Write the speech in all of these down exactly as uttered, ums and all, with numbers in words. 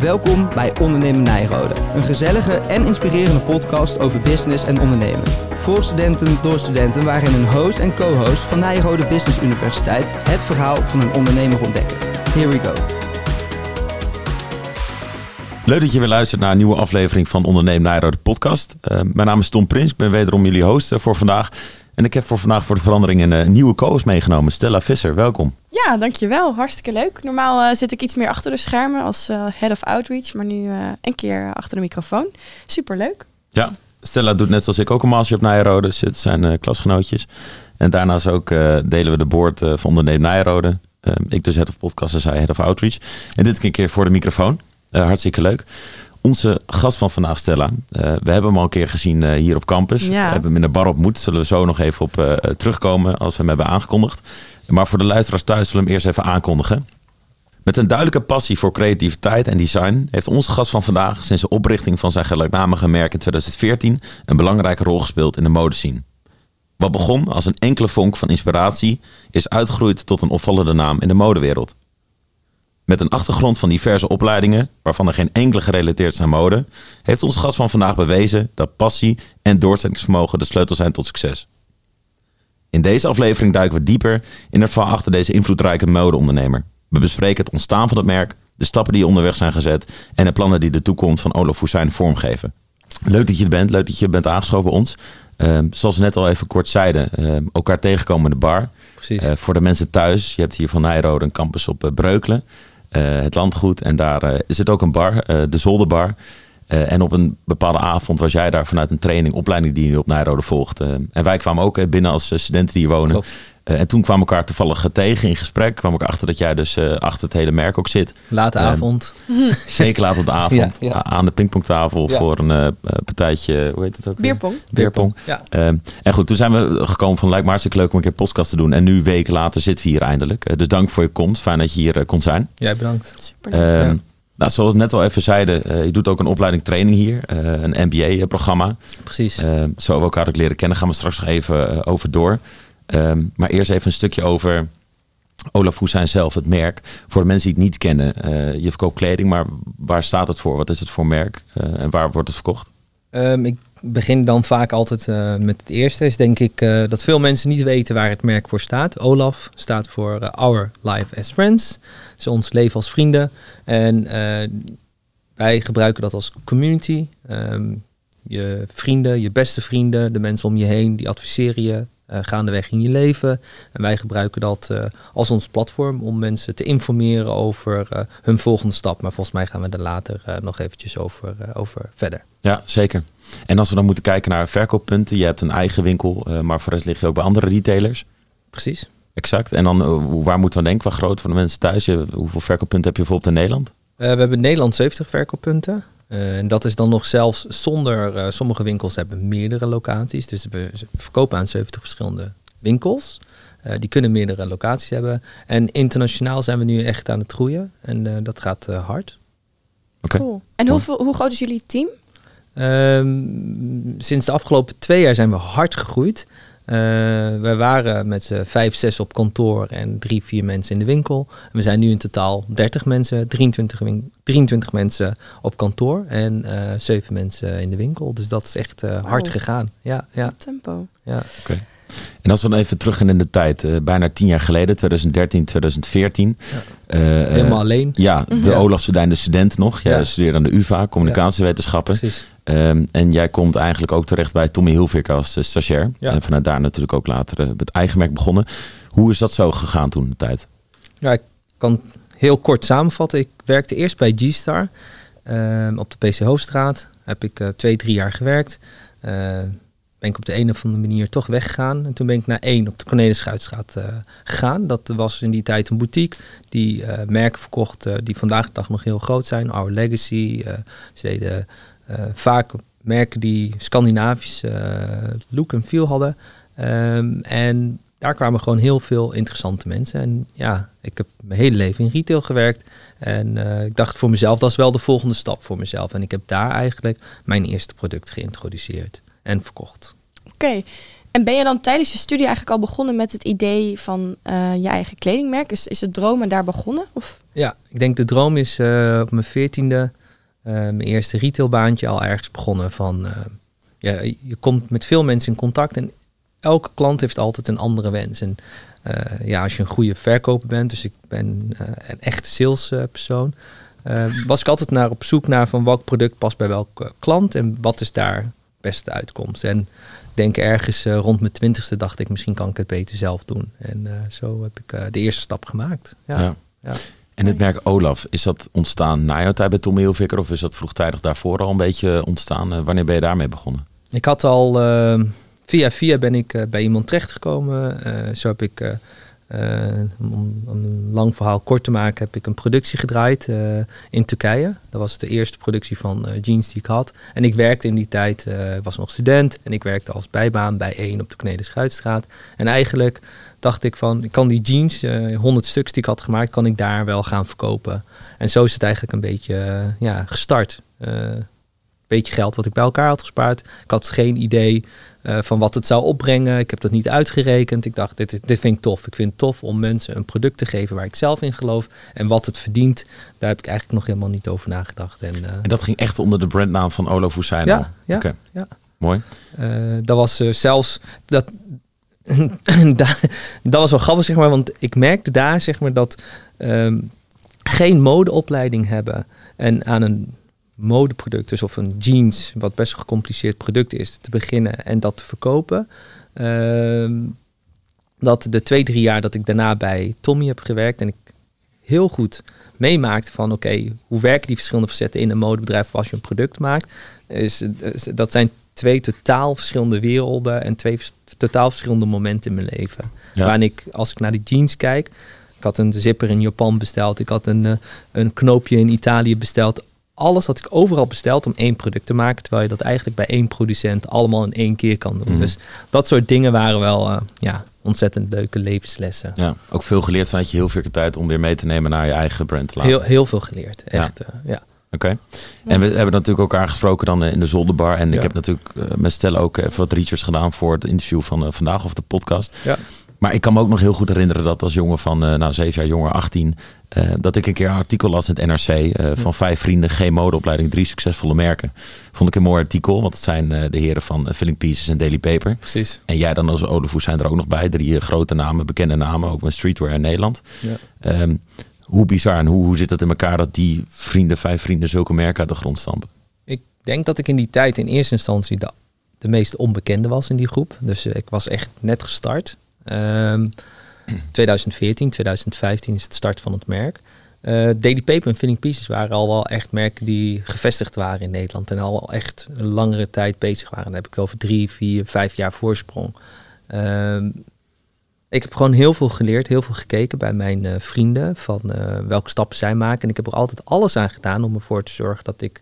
Welkom bij Ondernemen Nijrode. Een gezellige en inspirerende podcast over business en ondernemen. Voor studenten, door studenten, waarin een host en co-host van Nijrode Business Universiteit het verhaal van een ondernemer ontdekken. Here we go. Leuk dat je weer luistert naar een nieuwe aflevering van Ondernemen Nijrode podcast. Uh, mijn naam is Tom Prins, ik ben wederom jullie host uh, voor vandaag. En ik heb voor vandaag voor de verandering een uh, nieuwe co-host meegenomen, Stella Visser. Welkom. Ja, dankjewel. Hartstikke leuk. Normaal uh, zit ik iets meer achter de schermen als uh, head of outreach, maar nu uh, een keer achter de microfoon. Superleuk. Ja, Stella doet net zoals ik ook een master op Nijrode. Zit zijn uh, klasgenootjes. En daarnaast ook uh, delen we de board uh, van Ondernemen Nijrode. Uh, ik dus head of podcast en zij head of outreach. En dit keer een keer voor de microfoon. Uh, hartstikke leuk. Onze gast van vandaag, Stella. Uh, we hebben hem al een keer gezien uh, hier op campus. Ja. We hebben hem in de bar ontmoet. Zullen we zo nog even op uh, terugkomen als we hem hebben aangekondigd. Maar voor de luisteraars thuis zullen we hem eerst even aankondigen. Met een duidelijke passie voor creativiteit en design heeft onze gast van vandaag sinds de oprichting van zijn gelijknamige merk in twintig veertien een belangrijke rol gespeeld in de modescene. Wat begon als een enkele vonk van inspiratie is uitgegroeid tot een opvallende naam in de modewereld. Met een achtergrond van diverse opleidingen, waarvan er geen enkele gerelateerd is aan mode, heeft onze gast van vandaag bewezen dat passie en doorzettingsvermogen de sleutel zijn tot succes. In deze aflevering duiken we dieper in het verhaal achter deze invloedrijke modeondernemer. We bespreken het ontstaan van het merk, de stappen die onderweg zijn gezet en de plannen die de toekomst van Olof Huysijn vormgeven. Leuk dat je er bent, leuk dat je bent aangeschoven bij ons. Uh, zoals we net al even kort zeiden, uh, elkaar tegenkomen in de bar. Precies. Uh, voor de mensen thuis, je hebt hier van Nijrode een campus op uh, Breukelen. Uh, het landgoed en daar uh, is het ook een bar, uh, de Zolderbar. Uh, en op een bepaalde avond was jij daar vanuit een training, opleiding die je op Nijrode volgt. Uh, en wij kwamen ook uh, binnen als uh, studenten die hier wonen. Uh, en toen kwamen we elkaar toevallig tegen in gesprek. Kwam ik achter dat jij dus uh, achter het hele merk ook zit. Late uh, avond. Zeker laat op de avond. Ja, ja. Aan de pingpongtafel Ja. voor een uh, partijtje, hoe heet het ook? Bierpong. Beerpong. Ja. Uh, en goed, toen zijn we gekomen van lijkt me hartstikke leuk om een keer podcast te doen. En nu weken later zitten we hier eindelijk. Uh, dus dank voor je komst. Fijn dat je hier uh, kon zijn. Jij bedankt. Superleuk. Uh, Ja. Nou, zoals we net al even zeiden, uh, je doet ook een opleiding training hier. Uh, een M B A-programma. Precies. Uh, zo we elkaar ook leren kennen, gaan we straks nog even uh, over door. Um, maar eerst even een stukje over Olof Huysijn zelf, het merk. Voor de mensen die het niet kennen. Uh, je verkoopt kleding, maar waar staat het voor? Wat is het voor merk? Uh, en waar wordt het verkocht? Um, ik begin dan vaak altijd uh, met het eerste. Is denk ik uh, dat veel mensen niet weten waar het merk voor staat. Olaf staat voor uh, Our Life as Friends. Het is ons leven als vrienden. En uh, wij gebruiken dat als community. Um, je vrienden, je beste vrienden, de mensen om je heen, die adviseren je. Uh, gaandeweg in je leven. En wij gebruiken dat uh, als ons platform om mensen te informeren over uh, hun volgende stap. Maar volgens mij gaan we er later uh, nog eventjes over, uh, over verder. Ja, zeker. En als we dan moeten kijken naar verkooppunten. Je hebt een eigen winkel, uh, maar voor de rest lig je ook bij andere retailers. Precies. Exact. En dan uh, waar moeten we denken? Waar groot voor de mensen thuis? Je, hoeveel verkooppunten heb je bijvoorbeeld in Nederland? Uh, we hebben in Nederland zeventig verkooppunten. Uh, en dat is dan nog zelfs zonder, uh, sommige winkels hebben meerdere locaties. Dus we verkopen aan zeventig verschillende winkels. Uh, die kunnen meerdere locaties hebben. En internationaal zijn we nu echt aan het groeien. En uh, dat gaat uh, hard. Okay. Cool. En hoeveel, hoe groot is jullie team? Um, sinds de afgelopen twee jaar zijn we hard gegroeid. Uh, we waren met z'n vijf, zes op kantoor en drie, vier mensen in de winkel. En we zijn nu in totaal dertig mensen, drieëntwintig, win- drieëntwintig mensen op kantoor en uh, zeven mensen in de winkel. Dus dat is echt uh, wow. hard gegaan. Ja, ja. Tempo. Ja. Okay. En als we dan even terug gaan in de tijd, uh, bijna tien jaar geleden, twintig dertien, twintig veertien. Ja. Uh, Helemaal alleen. Ja, de Mm-hmm. Olaf Studijn, de student nog. Jij ja. studeerde aan de U vA, communicatiewetenschappen. Ja, um, en jij komt eigenlijk ook terecht bij Tommy Hilfiger als uh, stagiair. Ja. En vanuit daar natuurlijk ook later uh, het eigen merk begonnen. Hoe is dat zo gegaan toen in de tijd? Ja, ik kan heel kort samenvatten. Ik werkte eerst bij G-Star. Uh, op de P C Hoofdstraat heb ik uh, twee, drie jaar gewerkt. Uh, ben ik op de een of andere manier toch weggegaan. En toen ben ik naar één op de Cornelis Schuitstraat uh, gegaan. Dat was in die tijd een boutique die uh, merken verkocht uh, die vandaag de dag nog heel groot zijn. Our Legacy. Uh, ze deden uh, vaak merken die Scandinavische uh, look en feel hadden. Um, en daar kwamen gewoon heel veel interessante mensen. En ja, ik heb mijn hele leven in retail gewerkt. En uh, ik dacht voor mezelf, dat is wel de volgende stap voor mezelf. En ik heb daar eigenlijk mijn eerste product geïntroduceerd en verkocht. Oké. En ben je dan tijdens je studie eigenlijk al begonnen met het idee van uh, je eigen kledingmerk? Is, is het dromen daar begonnen? Of? Ja, ik denk de droom is uh, op mijn veertiende, uh, mijn eerste retailbaantje al ergens begonnen van... Uh, ja, je komt met veel mensen in contact en elke klant heeft altijd een andere wens. En uh, ja, als je een goede verkoper bent, dus ik ben uh, een echte salespersoon, uh, was ik altijd naar op zoek naar van welk product past bij welke klant en wat is daar beste uitkomst. En ik denk ergens uh, rond mijn twintigste dacht ik, misschien kan ik het beter zelf doen. En uh, zo heb ik uh, de eerste stap gemaakt. Ja. Ja. Ja. En het merk Olaf, is dat ontstaan na jouw tijd bij Tommy Hilfiger of is dat vroegtijdig daarvoor al een beetje ontstaan? Uh, wanneer ben je daarmee begonnen? Ik had al, uh, via via ben ik uh, bij iemand terechtgekomen. Uh, zo heb ik, uh, uh, om, om een lang verhaal kort te maken, heb ik een productie gedraaid uh, in Turkije. Dat was de eerste productie van uh, jeans die ik had. En ik werkte in die tijd, uh, ik was nog student en ik werkte als bijbaan bij één op de Knede-Schuitstraat. En eigenlijk dacht ik van, ik kan die jeans, uh, honderd stuks die ik had gemaakt, kan ik daar wel gaan verkopen. En zo is het eigenlijk een beetje uh, ja, gestart. Uh, beetje geld wat ik bij elkaar had gespaard. Ik had geen idee uh, van wat het zou opbrengen. Ik heb dat niet uitgerekend. Ik dacht, dit, dit vind ik tof. Ik vind het tof om mensen een product te geven waar ik zelf in geloof. En wat het verdient, daar heb ik eigenlijk nog helemaal niet over nagedacht. En, uh, en dat ging echt onder de brandnaam van Olaf Hussein? Ja, ja, okay. ja. Mooi. Uh, dat was uh, zelfs... dat. Dat was wel grappig, zeg maar. Want ik merkte daar, zeg maar, dat um, geen modeopleiding hebben en aan een modeproduct, dus of een jeans, wat best een gecompliceerd product is, te beginnen en dat te verkopen. Uh, dat de twee, drie jaar dat ik daarna bij Tommy heb gewerkt en ik heel goed meemaakte van oké, okay, hoe werken die verschillende facetten in een modebedrijf als je een product maakt. Is, is, dat zijn twee totaal verschillende werelden en twee totaal verschillende momenten in mijn leven. Ja. Waarin ik, als ik naar die jeans kijk, ik had een zipper in Japan besteld, ik had een, een knoopje in Italië besteld. Alles had ik overal besteld om één product te maken, terwijl je dat eigenlijk bij één producent allemaal in één keer kan doen. Mm. Dus dat soort dingen waren wel uh, ja, ontzettend leuke levenslessen. Ja, ook veel geleerd vanuit je heel veel tijd om weer mee te nemen naar je eigen brand te laten. Heel, heel veel geleerd, echt. Ja. Uh, ja. Oké. Okay. En we hebben natuurlijk elkaar gesproken dan in de Zolderbar. En ja. ik heb natuurlijk uh, met Stella ook even wat research gedaan voor het interview van uh, vandaag of de podcast. Ja. Maar ik kan me ook nog heel goed herinneren dat als jongen van uh, nou, zeven jaar jonger, achttien... Uh, dat ik een keer een artikel las in het N R C uh, van vijf vrienden, geen modeopleiding, drie succesvolle merken. Vond ik een mooi artikel, want het zijn uh, de heren van uh, Filling Pieces en Daily Paper. Precies. En jij dan als Olaf Hussein er ook nog bij. Drie uh, grote namen, bekende namen, ook met streetwear in Nederland. Ja. Um, hoe bizar en hoe, hoe zit het in elkaar dat die vrienden, vijf vrienden, zulke merken uit de grond stampen? Ik denk dat ik in die tijd in eerste instantie de, de meest onbekende was in die groep. Dus uh, ik was echt net gestart. Um, twintig veertien, twintig vijftien is het start van het merk. Uh, Daily Paper en Filling Pieces waren al wel echt merken die gevestigd waren in Nederland. En al echt een langere tijd bezig waren. Dan heb ik over drie, vier, vijf jaar voorsprong. Um, ik heb gewoon heel veel geleerd, heel veel gekeken bij mijn uh, vrienden. Van uh, welke stappen zij maken. En ik heb er altijd alles aan gedaan om ervoor te zorgen dat ik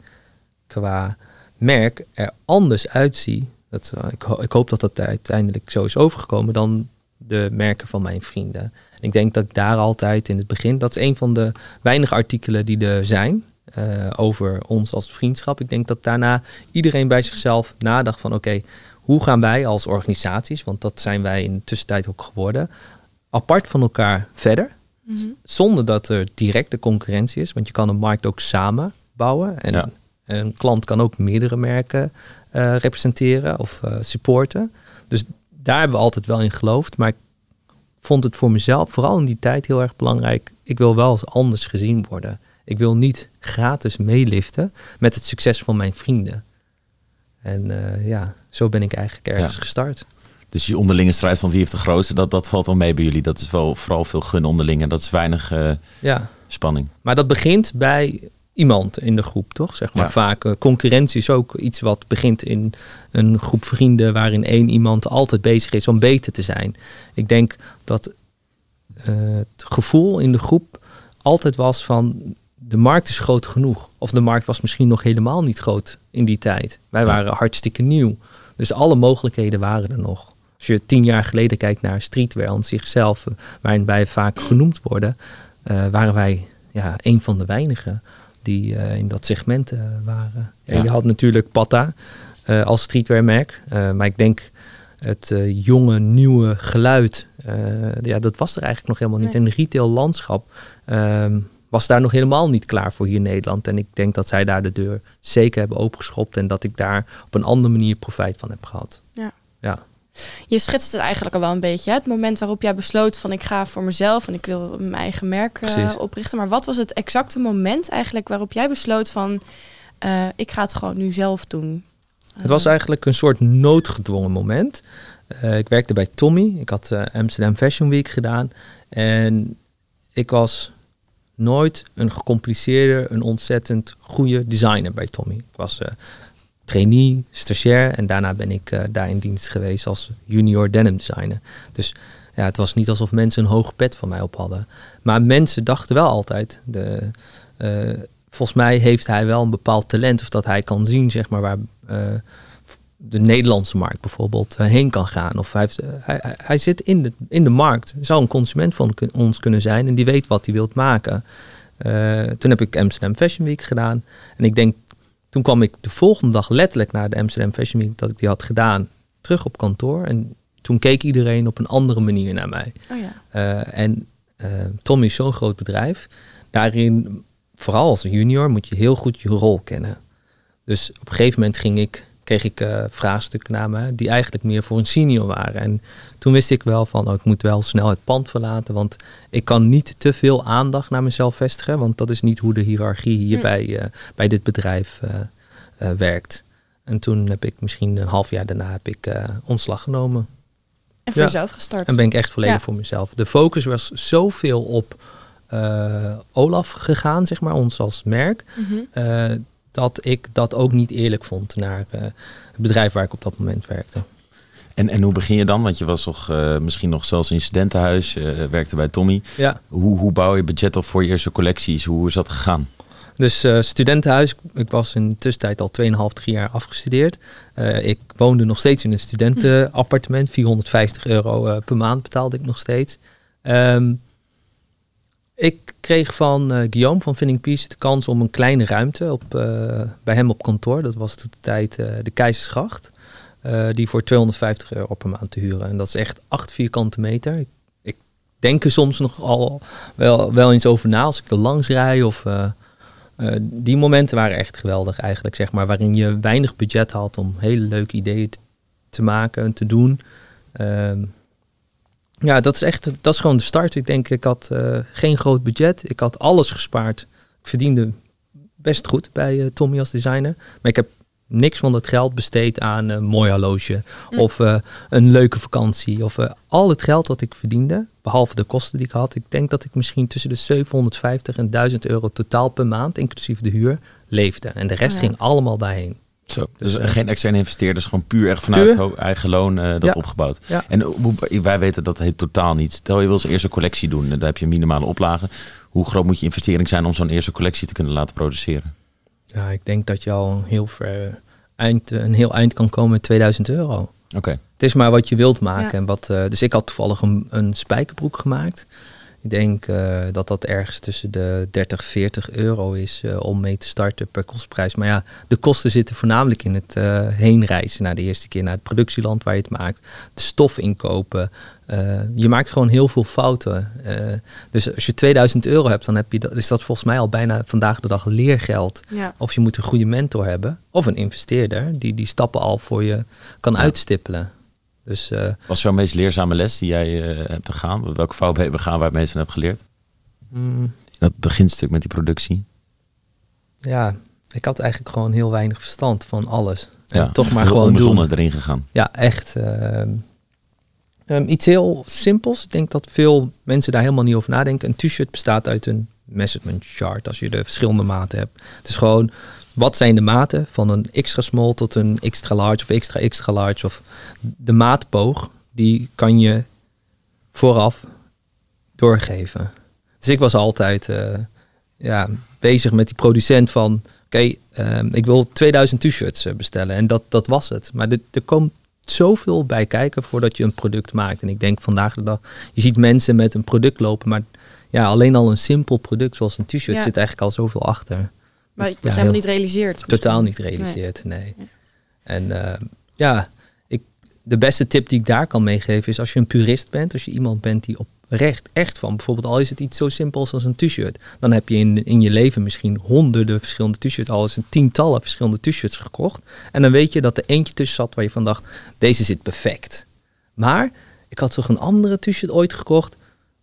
qua merk er anders uitzie. Dat, uh, ik, ho- ik hoop dat dat uiteindelijk zo is overgekomen dan de merken van mijn vrienden. En ik denk dat ik daar altijd in het begin, dat is een van de weinige artikelen die er zijn uh, over ons als vriendschap. Ik denk dat daarna iedereen bij zichzelf nadacht van oké, okay, hoe gaan wij als organisaties, want dat zijn wij in de tussentijd ook geworden, apart van elkaar verder, mm-hmm. zonder dat er directe concurrentie is, want je kan een markt ook samen bouwen en ja. een klant kan ook meerdere merken uh, representeren of uh, supporten. Dus daar hebben we altijd wel in geloofd. Maar ik vond het voor mezelf, vooral in die tijd, heel erg belangrijk. Ik wil wel eens anders gezien worden. Ik wil niet gratis meeliften met het succes van mijn vrienden. En uh, ja, zo ben ik eigenlijk ergens ja. gestart. Dus die onderlinge strijd van wie heeft de grootste, dat, dat valt wel mee bij jullie. Dat is wel vooral veel gun onderling en dat is weinig uh, ja. spanning. Maar dat begint bij iemand in de groep, toch? Zeg maar ja. vaak. Uh, concurrentie is ook iets wat begint in een groep vrienden waarin één iemand altijd bezig is om beter te zijn. Ik denk dat uh, het gevoel in de groep altijd was van de markt is groot genoeg. Of de markt was misschien nog helemaal niet groot in die tijd. Wij ja. waren hartstikke nieuw. Dus alle mogelijkheden waren er nog. Als je tien jaar geleden kijkt naar streetwear aan zichzelf, waarin wij vaak genoemd worden, uh, waren wij ja, een van de weinigen die uh, in dat segment uh, waren. Ja. Je had natuurlijk Patta uh, als streetwearmerk. Uh, maar ik denk het uh, jonge, nieuwe geluid, uh, ja, dat was er eigenlijk nog helemaal niet. Nee. En het retail landschap uh, was daar nog helemaal niet klaar voor hier in Nederland. En ik denk dat zij daar de deur zeker hebben opengeschopt en dat ik daar op een andere manier profijt van heb gehad. Ja. Ja. Je schetst het eigenlijk al wel een beetje. Hè? Het moment waarop jij besloot van ik ga voor mezelf en ik wil mijn eigen merk uh, oprichten. Maar wat was het exacte moment eigenlijk waarop jij besloot van uh, ik ga het gewoon nu zelf doen? Uh, het was eigenlijk een soort noodgedwongen moment. Uh, ik werkte bij Tommy. Ik had uh, Amsterdam Fashion Week gedaan. En ik was nooit een gecompliceerde, een ontzettend goede designer bij Tommy. Ik was uh, trainee, stagiair en daarna ben ik uh, daar in dienst geweest als junior denim designer. Dus ja, het was niet alsof mensen een hoge pet van mij op hadden. Maar mensen dachten wel altijd, de, uh, volgens mij heeft hij wel een bepaald talent of dat hij kan zien, zeg maar, waar uh, de Nederlandse markt bijvoorbeeld uh, heen kan gaan. Of hij, heeft, uh, hij, hij zit in de, in de markt, zou een consument van kun, ons kunnen zijn en die weet wat hij wilt maken. Uh, toen heb ik Amsterdam Fashion Week gedaan en ik denk, toen kwam ik de volgende dag letterlijk naar de Amsterdam Fashion Week dat ik die had gedaan, terug op kantoor. En toen keek iedereen op een andere manier naar mij. Oh ja. uh, en uh, Tommy is zo'n groot bedrijf. Daarin, vooral als een junior, moet je heel goed je rol kennen. Dus op een gegeven moment ging ik, kreeg ik uh, vraagstukken naar me die eigenlijk meer voor een senior waren. En toen wist ik wel van, oh, ik moet wel snel het pand verlaten, want ik kan niet te veel aandacht naar mezelf vestigen, want dat is niet hoe de hiërarchie hier hm. bij, uh, bij dit bedrijf uh, uh, werkt. En toen heb ik misschien een half jaar daarna heb ik uh, ontslag genomen. En voor ja. jezelf gestart. En ben ik echt volledig ja. voor mezelf. De focus was zoveel op uh, Olaf gegaan, zeg maar, ons als merk, Mm-hmm. uh, dat ik dat ook niet eerlijk vond naar uh, het bedrijf waar ik op dat moment werkte. En, en hoe begin je dan? Want je was toch uh, misschien nog zelfs in studentenhuis, uh, werkte bij Tommy. Ja. Hoe, hoe bouw je budget op voor je eerste collecties? Hoe is dat gegaan? Dus uh, studentenhuis, ik was in de tussentijd al twee komma vijf, drie jaar afgestudeerd. Uh, ik woonde nog steeds in een studentenappartement. vierhonderdvijftig euro uh, per maand betaalde ik nog steeds. Um, ik kreeg van uh, Guillaume van Vinning Peace de kans om een kleine ruimte op, uh, bij hem op kantoor. Dat was toen de tijd uh, de Keizersgracht. Uh, die voor tweehonderdvijftig euro per maand te huren. En dat is echt acht vierkante meter. Ik, ik denk er soms nog al wel, wel eens over na als ik er langs rij of... Uh, Uh, die momenten waren echt geweldig eigenlijk, zeg maar, waarin je weinig budget had om hele leuke ideeën te, te maken en te doen. Uh, ja, dat is echt, dat is gewoon de start. Ik denk, ik had uh, geen groot budget. Ik had alles gespaard. Ik verdiende best goed bij uh, Tommy als designer. Maar ik heb niks van dat geld besteed aan een mooi horloge mm. of uh, een leuke vakantie. Of uh, al het geld wat ik verdiende, behalve de kosten die ik had. Ik denk dat ik misschien tussen de zevenhonderdvijftig en duizend euro totaal per maand, inclusief de huur, leefde. En de rest oh ja. ging allemaal daarheen. Zo, dus, dus uh, geen externe investeerders, gewoon puur echt vanuit puur? eigen loon uh, dat ja. opgebouwd. Ja. En uh, wij weten dat het totaal niet. Stel je wil zijn eerste collectie doen, daar heb je minimale oplagen. Hoe groot moet je investering zijn om zo'n eerste collectie te kunnen laten produceren? Ja, ik denk dat je al heel ver eind, een heel eind kan komen met tweeduizend euro. Oké. Okay. Het is maar wat je wilt maken. Ja. En wat, uh, dus ik had toevallig een, een spijkerbroek gemaakt. Ik denk uh, dat dat ergens tussen de dertig, veertig euro is uh, om mee te starten per kostprijs. Maar ja, de kosten zitten voornamelijk in het uh, heenreizen naar de eerste keer naar het productieland waar je het maakt. De stof inkopen. Uh, je maakt gewoon heel veel fouten. Uh, dus als je tweeduizend euro hebt, dan heb je dat, is dat volgens mij al bijna vandaag de dag leergeld. Ja. Of je moet een goede mentor hebben. Of een investeerder die die stappen al voor je kan ja. uitstippelen. Dus, uh, Wat is jouw meest leerzame les die jij uh, hebt begaan? Welke fout heb je begaan waar je het meest van hebt geleerd? Mm. Dat beginstuk met die productie. Ja, ik had eigenlijk gewoon heel weinig verstand van alles. Ja, en toch maar gewoon onbezonnen erin gegaan. Ja, echt. Uh, um, iets heel simpels. Ik denk dat veel mensen daar helemaal niet over nadenken. Een t-shirt bestaat uit een measurement chart als je de verschillende maten hebt. Het is gewoon... Wat zijn de maten van een extra small tot een extra large of extra extra large? Of de maatboog, die kan je vooraf doorgeven. Dus ik was altijd uh, ja, bezig met die producent van... Oké, okay, uh, ik wil tweeduizend t-shirts bestellen. En dat, dat was het. Maar er, er komt zoveel bij kijken voordat je een product maakt. En ik denk vandaag de dag... Je ziet mensen met een product lopen, maar ja, alleen al een simpel product zoals een t-shirt ja. zit eigenlijk al zoveel achter. Maar dat je ja, helemaal niet realiseert. Totaal niet realiseert, nee. nee. Ja. En uh, ja, ik, de beste tip die ik daar kan meegeven is als je een purist bent, als je iemand bent die oprecht echt van, bijvoorbeeld al is het iets zo simpels als een t-shirt, dan heb je in, in je leven misschien honderden verschillende t-shirts, al is het tientallen verschillende t-shirts gekocht. En dan weet je dat er eentje tussen zat waar je van dacht, deze zit perfect. Maar ik had toch een andere t-shirt ooit gekocht,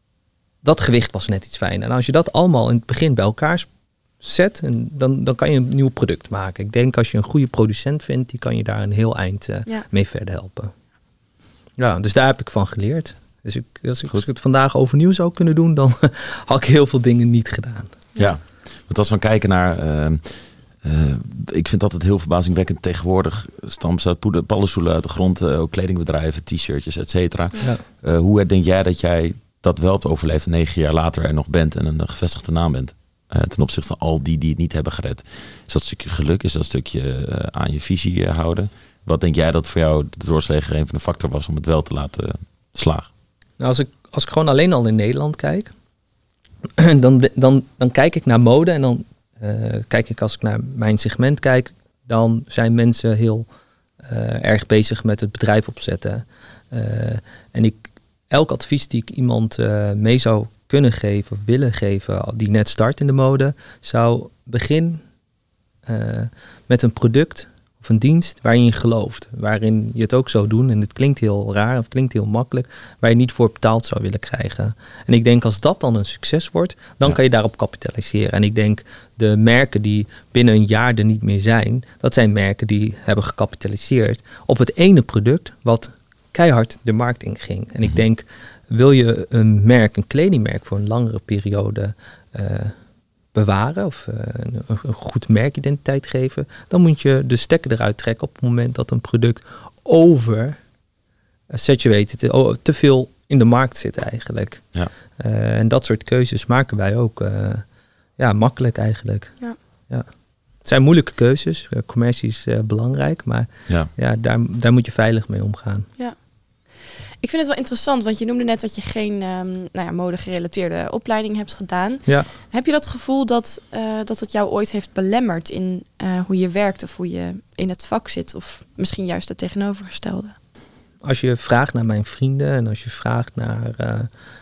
dat gewicht was net iets fijner. En als je dat allemaal in het begin bij elkaar zet, en dan, dan kan je een nieuw product maken. Ik denk als je een goede producent vindt, die kan je daar een heel eind uh, ja. mee verder helpen. Ja, dus daar heb ik van geleerd. Dus ik, als, ik, als ik het vandaag overnieuw zou kunnen doen, dan had ik heel veel dingen niet gedaan. Ja, want als we kijken naar... Uh, uh, ik vind dat het heel verbazingwekkend. Tegenwoordig stampen ze uit paddenstoelen uit de grond, uh, ook kledingbedrijven, t-shirtjes, et cetera. Ja. Uh, hoe denk jij dat jij dat wel hebt overleefd en negen jaar later er nog bent en een gevestigde naam bent? Uh, ten opzichte van al die die het niet hebben gered. Is dat een stukje geluk? Is dat een stukje uh, aan je visie uh, houden? Wat denk jij dat voor jou de doorslager een van de factor was om het wel te laten uh, slagen? Nou, als ik, als ik gewoon alleen al in Nederland kijk, dan, dan, dan kijk ik naar mode en dan uh, kijk ik als ik naar mijn segment kijk, dan zijn mensen heel uh, erg bezig met het bedrijf opzetten. Uh, en ik, elk advies die ik iemand uh, mee zou kunnen geven of willen geven die net start in de mode, zou begin uh, met een product of een dienst waarin je gelooft, waarin je het ook zou doen, en het klinkt heel raar of klinkt heel makkelijk, waar je niet voor betaald zou willen krijgen. En ik denk als dat dan een succes wordt, dan ja. kan je daarop kapitaliseren. En ik denk de merken die binnen een jaar er niet meer zijn, dat zijn merken die hebben gekapitaliseerd op het ene product wat keihard de markt inging. En mm-hmm. ik denk, wil je een merk, een kledingmerk voor een langere periode uh, bewaren of uh, een, een goed merkidentiteit geven, dan moet je de stekker eruit trekken op het moment dat een product over uh, saturated, te, te veel in de markt zit eigenlijk. Ja. Uh, en dat soort keuzes maken wij ook uh, ja, makkelijk eigenlijk. Ja. Ja. Het zijn moeilijke keuzes. Uh, commercie is uh, belangrijk, maar ja. Ja, daar, daar moet je veilig mee omgaan. Ja. Ik vind het wel interessant, want je noemde net dat je geen um, nou ja, mode-gerelateerde opleiding hebt gedaan. Ja. Heb je dat gevoel dat, uh, dat het jou ooit heeft belemmerd in uh, hoe je werkt of hoe je in het vak zit? Of misschien juist het tegenovergestelde? Als je vraagt naar mijn vrienden en als je vraagt naar uh,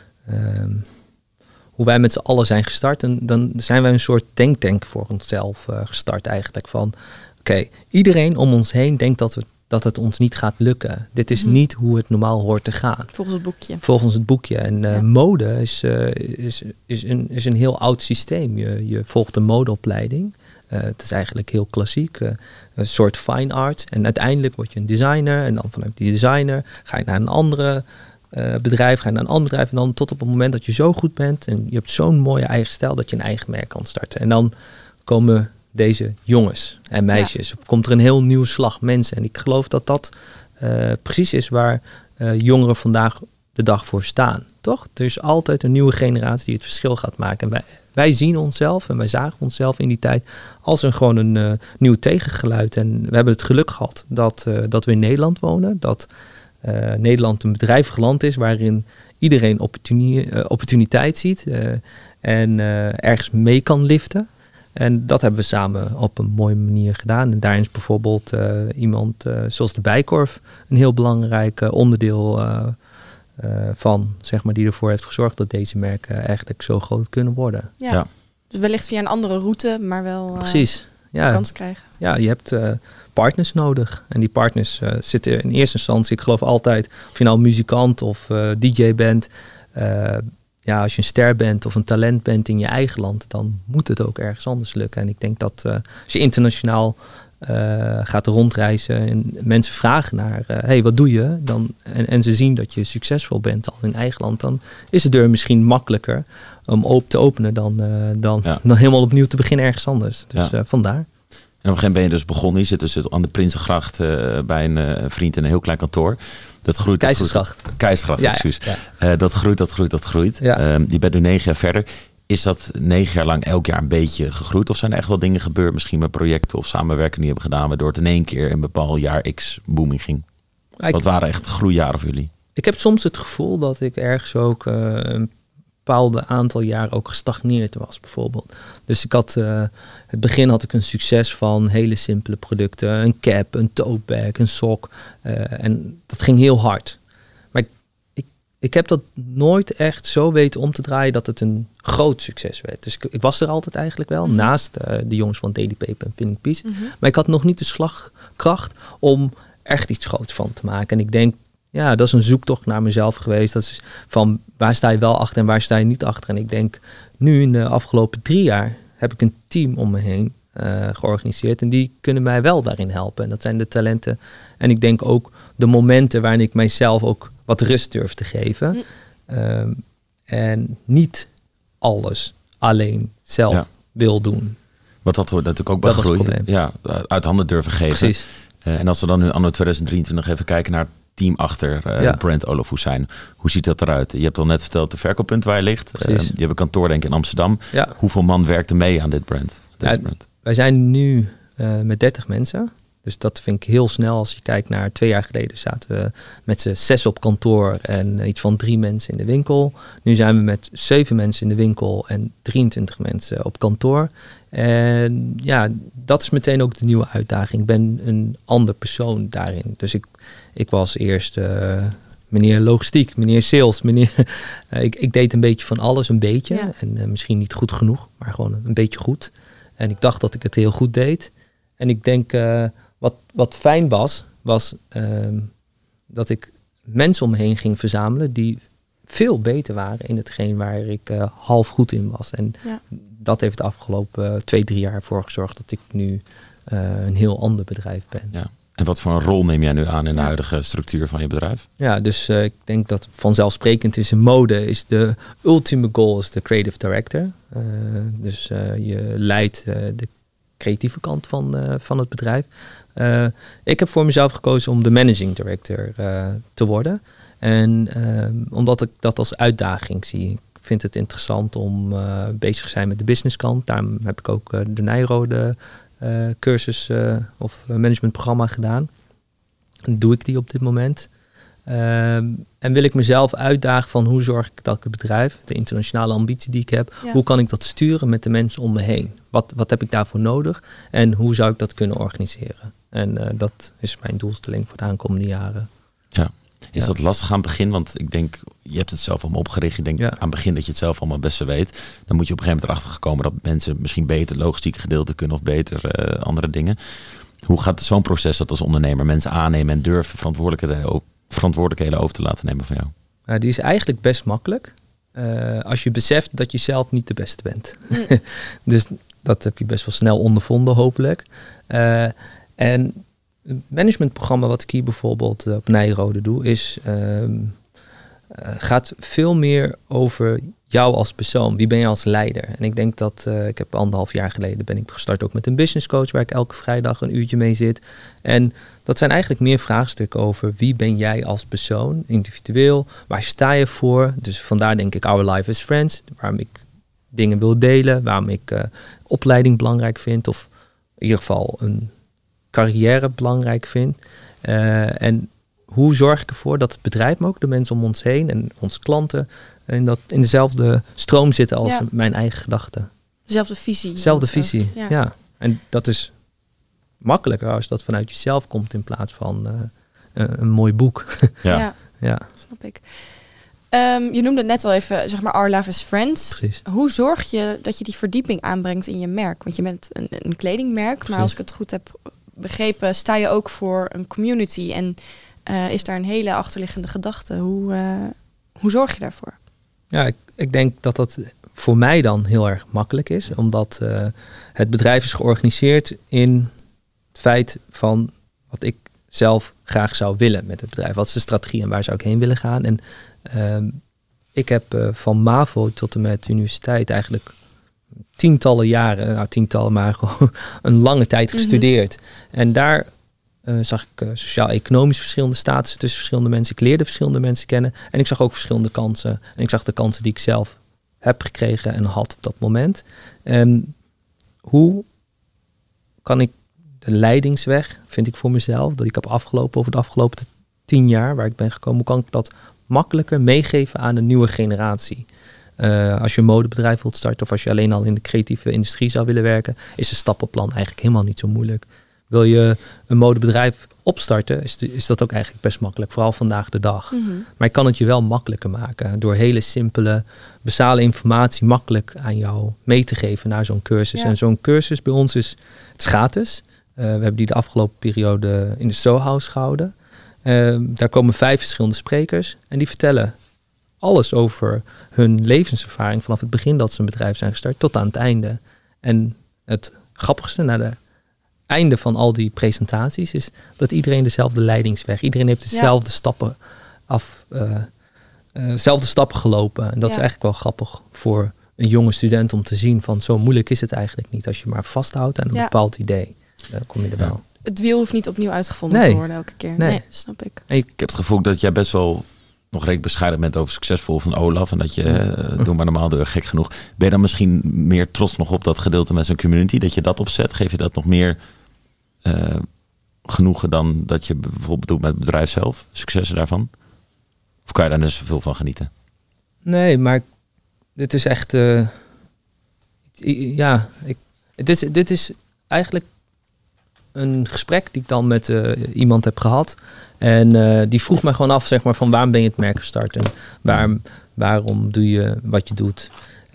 um, hoe wij met z'n allen zijn gestart, dan, dan zijn wij een soort denktank voor onszelf uh, gestart eigenlijk. Van oké, okay, iedereen om ons heen denkt dat we dat het ons niet gaat lukken. Dit is mm. niet hoe het normaal hoort te gaan. Volgens het boekje. Volgens het boekje. En uh, ja. mode is, uh, is, is, een, is een heel oud systeem. Je, je volgt een modeopleiding. Uh, het is eigenlijk heel klassiek. Uh, een soort fine art. En uiteindelijk word je een designer. En dan vanuit die designer ga je naar een andere uh, bedrijf. Ga je naar een ander bedrijf. En dan tot op het moment dat je zo goed bent. En je hebt zo'n mooie eigen stijl dat je een eigen merk kan starten. En dan komen deze jongens en meisjes. Ja. Komt er een heel nieuw slag mensen. En ik geloof dat dat uh, precies is waar uh, jongeren vandaag de dag voor staan. Toch? Er is altijd een nieuwe generatie die het verschil gaat maken. En wij, wij zien onszelf en wij zagen onszelf in die tijd als een gewoon een uh, nieuw tegengeluid. En we hebben het geluk gehad dat, uh, dat we in Nederland wonen. Dat uh, Nederland een bedrijvig land is waarin iedereen opportuni- uh, opportuniteit ziet. Uh, en uh, ergens mee kan liften. En dat hebben we samen op een mooie manier gedaan. En daarin is bijvoorbeeld uh, iemand uh, zoals de Bijenkorf een heel belangrijk uh, onderdeel uh, uh, van, zeg maar, die ervoor heeft gezorgd dat deze merken eigenlijk zo groot kunnen worden. Ja. Ja. Dus wellicht via een andere route, maar wel uh, Precies. Ja. kans krijgen. Ja, je hebt uh, partners nodig. En die partners uh, zitten in eerste instantie, ik geloof altijd, of je nou muzikant of uh, D J bent, uh, ja, als je een ster bent of een talent bent in je eigen land, dan moet het ook ergens anders lukken. En ik denk dat uh, als je internationaal uh, gaat rondreizen en mensen vragen naar, hé, uh, hey, wat doe je? Dan, en, en ze zien dat je succesvol bent al in eigen land, dan is de deur misschien makkelijker om op te openen dan, uh, dan, ja. dan helemaal opnieuw te beginnen ergens anders. Dus ja. uh, vandaar. En op een gegeven moment ben je dus begonnen. Je zit dus aan de Prinsengracht uh, bij een uh, vriend in een heel klein kantoor. Dat groeit. Keizersgracht. Keizersgracht, ja, excuus. Ja. Uh, dat groeit, dat groeit, dat groeit. Ja. Um, je bent nu negen jaar verder. Is dat negen jaar lang elk jaar een beetje gegroeid? Of zijn er echt wel dingen gebeurd, misschien met projecten of samenwerken die hebben gedaan, waardoor het in één keer een bepaald jaar X booming ging? Ik, Wat waren echt groeijaren voor jullie? Ik heb soms het gevoel dat ik ergens ook uh, een bepaalde aantal jaar ook gestagneerd was bijvoorbeeld. Dus ik had, uh, het begin had ik een succes van hele simpele producten. Een cap, een tote bag, een sok. Uh, en dat ging heel hard. Maar ik, ik, ik heb dat nooit echt zo weten om te draaien dat het een groot succes werd. Dus ik, ik was er altijd eigenlijk wel, mm-hmm. naast uh, de jongens van Daily Paper en Pinning Peace. Mm-hmm. Maar ik had nog niet de slagkracht om echt iets groots van te maken. En ik denk, ja, dat is een zoektocht naar mezelf geweest. Dat is van waar sta je wel achter en waar sta je niet achter. En ik denk, nu in de afgelopen drie jaar heb ik een team om me heen uh, georganiseerd. En die kunnen mij wel daarin helpen. En dat zijn de talenten. En ik denk ook de momenten waarin ik mijzelf ook wat rust durf te geven. Mm. Um, en niet alles alleen zelf ja. wil doen. Want dat hoort natuurlijk ook bij groeien. Ja, uit handen durven geven. Precies. Uh, en als we dan nu anno tweeduizend drieëntwintig even kijken naar het team achter uh, ja. brand Olof Hussijn. Hoe ziet dat eruit? Je hebt al net verteld de verkooppunt waar je ligt. Uh, je hebt een kantoor denk ik in Amsterdam. Ja. Hoeveel man werkt er mee aan dit brand? Dit ja, brand? Wij zijn nu uh, met dertig mensen. Dus dat vind ik heel snel. Als je kijkt naar twee jaar geleden zaten we met z'n zes op kantoor en iets van drie mensen in de winkel. Nu zijn we met zeven mensen in de winkel en drieëntwintig mensen op kantoor. En ja, dat is meteen ook de nieuwe uitdaging. Ik ben een ander persoon daarin. Dus ik, ik was eerst uh, meneer logistiek, meneer sales, meneer... Uh, ik, ik deed een beetje van alles, een beetje. Ja. En uh, misschien niet goed genoeg, maar gewoon een beetje goed. En ik dacht dat ik het heel goed deed. En ik denk, uh, wat, wat fijn was, was uh, dat ik mensen om me heen ging verzamelen die veel beter waren in hetgeen waar ik uh, half goed in was. En ja. dat heeft de afgelopen uh, twee, drie jaar voor gezorgd dat ik nu uh, een heel ander bedrijf ben. Ja. En wat voor een rol neem jij nu aan in de ja. huidige structuur van je bedrijf? Ja, dus uh, ik denk dat vanzelfsprekend is in mode is de ultieme goal is de creative director. Uh, dus uh, je leidt uh, de creatieve kant van, uh, van het bedrijf. Uh, ik heb voor mezelf gekozen om de managing director uh, te worden. En uh, omdat ik dat als uitdaging zie. Ik vind het interessant om uh, bezig te zijn met de businesskant. Daarom heb ik ook uh, de Nijrode uh, cursus uh, of managementprogramma gedaan. En doe ik die op dit moment. Uh, en wil ik mezelf uitdagen van hoe zorg ik dat ik het bedrijf, de internationale ambitie die ik heb, ja. hoe kan ik dat sturen met de mensen om me heen? Wat, wat heb ik daarvoor nodig? En hoe zou ik dat kunnen organiseren? En uh, dat is mijn doelstelling voor de aankomende jaren. Ja. Is ja. dat lastig aan het begin? Want ik denk, je hebt het zelf allemaal opgericht. Ik denk ja. aan het begin dat je het zelf allemaal het beste weet. Dan moet je op een gegeven moment erachter gekomen dat mensen misschien beter logistieke gedeelte kunnen of beter uh, andere dingen. Hoe gaat zo'n proces dat als ondernemer mensen aannemen en durven verantwoordelijkheden, verantwoordelijkheden over te laten nemen van jou? Ja, die is eigenlijk best makkelijk. Uh, als je beseft dat je zelf niet de beste bent. Mm. Dus dat heb je best wel snel ondervonden, hopelijk. Uh, en het managementprogramma wat ik hier bijvoorbeeld op Nijrode doe, is uh, uh, gaat veel meer over jou als persoon. Wie ben je als leider? En ik denk dat, uh, ik heb anderhalf jaar geleden ben ik gestart ook met een business coach waar ik elke vrijdag een uurtje mee zit. En dat zijn eigenlijk meer vraagstukken over wie ben jij als persoon, individueel, waar sta je voor? Dus vandaar denk ik Our Life as Friends, waarom ik dingen wil delen, waarom ik uh, opleiding belangrijk vind of in ieder geval een carrière belangrijk vind. Uh, en hoe zorg ik ervoor dat het bedrijf, maar ook de mensen om ons heen en onze klanten in, dat, in dezelfde stroom zitten als ja. mijn eigen gedachten. Dezelfde visie. Dezelfde visie, ja. ja. En dat is makkelijker als dat vanuit jezelf komt in plaats van uh, een, een mooi boek. Ja, ja. ja. Snap ik. Um, je noemde het net al even, zeg maar, Our Life as Friends. Precies. Hoe zorg je dat je die verdieping aanbrengt in je merk? Want je bent een, een kledingmerk, Precies. maar als ik het goed heb begrepen, sta je ook voor een community. En uh, is daar een hele achterliggende gedachte. Hoe, uh, hoe zorg je daarvoor? Ja, ik, ik denk dat dat voor mij dan heel erg makkelijk is. Omdat uh, het bedrijf is georganiseerd in het feit van wat ik zelf graag zou willen met het bedrijf. Wat is de strategie en waar zou ik heen willen gaan? En uh, ik heb uh, van MAVO tot en met de universiteit eigenlijk tientallen jaren, nou tientallen, maar gewoon een lange tijd gestudeerd. Mm-hmm. En daar uh, zag ik uh, sociaal-economisch verschillende statussen tussen verschillende mensen. Ik leerde verschillende mensen kennen. En ik zag ook verschillende kansen. En ik zag de kansen die ik zelf heb gekregen en had op dat moment. En hoe kan ik de leidingsweg, vind ik voor mezelf, dat ik heb afgelopen over de afgelopen tien jaar waar ik ben gekomen, hoe kan ik dat makkelijker meegeven aan de nieuwe generatie? Uh, als je een modebedrijf wilt starten of als je alleen al in de creatieve industrie zou willen werken, is een stappenplan eigenlijk helemaal niet zo moeilijk. Wil je een modebedrijf opstarten, is, de, is dat ook eigenlijk best makkelijk. Vooral vandaag de dag. Mm-hmm. Maar ik kan het je wel makkelijker maken. Door hele simpele, basale informatie makkelijk aan jou mee te geven naar zo'n cursus. Ja. En zo'n cursus bij ons is, het is gratis. Uh, we hebben die de afgelopen periode in de Sohouse gehouden. Uh, daar komen vijf verschillende sprekers. En die vertellen alles over hun levenservaring. Vanaf het begin dat ze een bedrijf zijn gestart tot aan het einde. En het grappigste naar de einde van al die presentaties is dat iedereen dezelfde leidingsweg. Iedereen heeft dezelfde ja. stappen af, uh, uh, dezelfde stappen gelopen. En dat ja. is eigenlijk wel grappig voor een jonge student om te zien van zo moeilijk is het eigenlijk niet. Als je maar vasthoudt aan een ja. bepaald idee, dan kom je er wel. Het wiel hoeft niet opnieuw uitgevonden nee. te worden elke keer. Nee, nee snap ik. Ik heb het gevoel dat jij best wel nog redelijk bescheiden bent over succesvol van Olaf. En dat je, uh, doe maar normaal door gek genoeg. Ben je dan misschien meer trots nog op dat gedeelte met zo'n community? Dat je dat opzet? Geef je dat nog meer Uh, genoegen dan dat je bijvoorbeeld doet met het bedrijf zelf? Successen daarvan? Of kan je daar net zoveel van genieten? Nee, maar dit is echt uh, ja, ik, het is, dit is eigenlijk een gesprek die ik dan met uh, iemand heb gehad. En uh, die vroeg mij gewoon af, zeg maar, van waarom ben je het merk gestart? En waarom, waarom doe je wat je doet?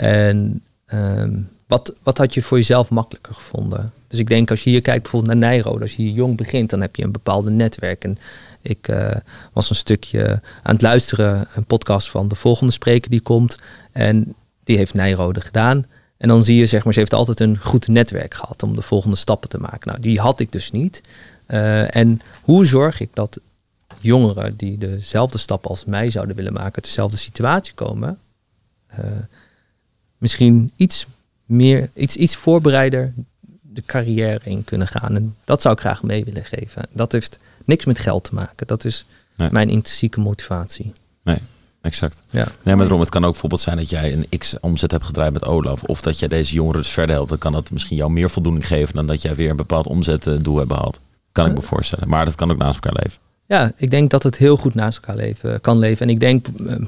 En um, wat, wat had je voor jezelf makkelijker gevonden? Dus ik denk als je hier kijkt bijvoorbeeld naar Nijrode, als je hier jong begint, dan heb je een bepaalde netwerk. En ik uh, was een stukje aan het luisteren, een podcast van de volgende spreker die komt. En die heeft Nijrode gedaan. En dan zie je, zeg maar, ze heeft altijd een goed netwerk gehad om de volgende stappen te maken. Nou, die had ik dus niet. Uh, en hoe zorg ik dat jongeren die dezelfde stappen als mij zouden willen maken, uit dezelfde situatie komen, uh, misschien iets meer, iets, iets voorbereider de carrière in kunnen gaan. En dat zou ik graag mee willen geven. Dat heeft niks met geld te maken. Dat is nee. mijn intrinsieke motivatie. Nee, exact. Ja. Nee, maar daarom, het kan ook bijvoorbeeld zijn dat jij een x omzet hebt gedraaid met Olaf. Of dat jij deze jongeren dus verder helpt. Dan kan dat misschien jou meer voldoening geven dan dat jij weer een bepaald omzetdoel hebt behaald. Kan ik me voorstellen. Maar dat kan ook naast elkaar leven. Ja, ik denk dat het heel goed naast elkaar leven, kan leven. En ik denk,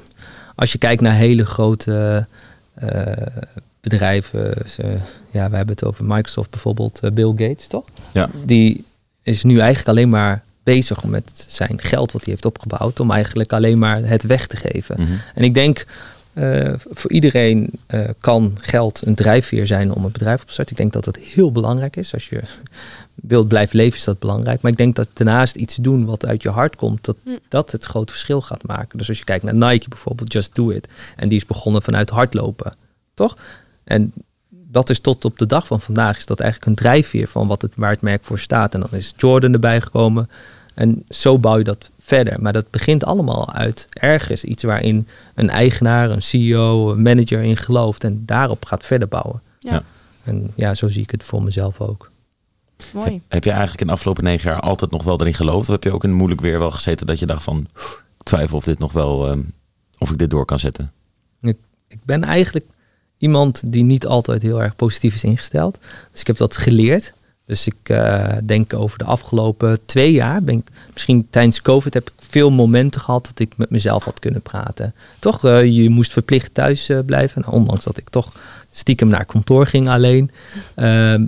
als je kijkt naar hele grote Uh, bedrijven, uh, ja, we hebben het over Microsoft bijvoorbeeld, uh, Bill Gates, toch? Ja. Die is nu eigenlijk alleen maar bezig met zijn geld wat hij heeft opgebouwd, om eigenlijk alleen maar het weg te geven. Mm-hmm. En ik denk, uh, voor iedereen uh, kan geld een drijfveer zijn om een bedrijf op te starten. Ik denk dat dat heel belangrijk is. Als je wilt blijven leven, is dat belangrijk. Maar ik denk dat daarnaast iets doen wat uit je hart komt, dat, mm. dat het grote verschil gaat maken. Dus als je kijkt naar Nike bijvoorbeeld, Just Do It. En die is begonnen vanuit hardlopen, toch? En dat is tot op de dag van vandaag is dat eigenlijk een drijfveer van wat het, waar het merk voor staat. En dan is Jordan erbij gekomen. En zo bouw je dat verder. Maar dat begint allemaal uit ergens. Iets waarin een eigenaar, een C E O, een manager in gelooft. En daarop gaat verder bouwen. Ja. En ja, zo zie ik het voor mezelf ook. Mooi. Heb, heb je eigenlijk in de afgelopen negen jaar altijd nog wel erin geloofd? Of heb je ook in moeilijk weer wel gezeten dat je dacht van, ik twijfel of dit nog wel, um, of ik dit door kan zetten? Ik, ik ben eigenlijk iemand die niet altijd heel erg positief is ingesteld. Dus ik heb dat geleerd. Dus ik uh, denk over de afgelopen twee jaar, ben ik, misschien tijdens COVID heb ik veel momenten gehad dat ik met mezelf had kunnen praten. Toch, uh, je moest verplicht thuis uh, blijven. Nou, ondanks dat ik toch stiekem naar kantoor ging alleen. Uh,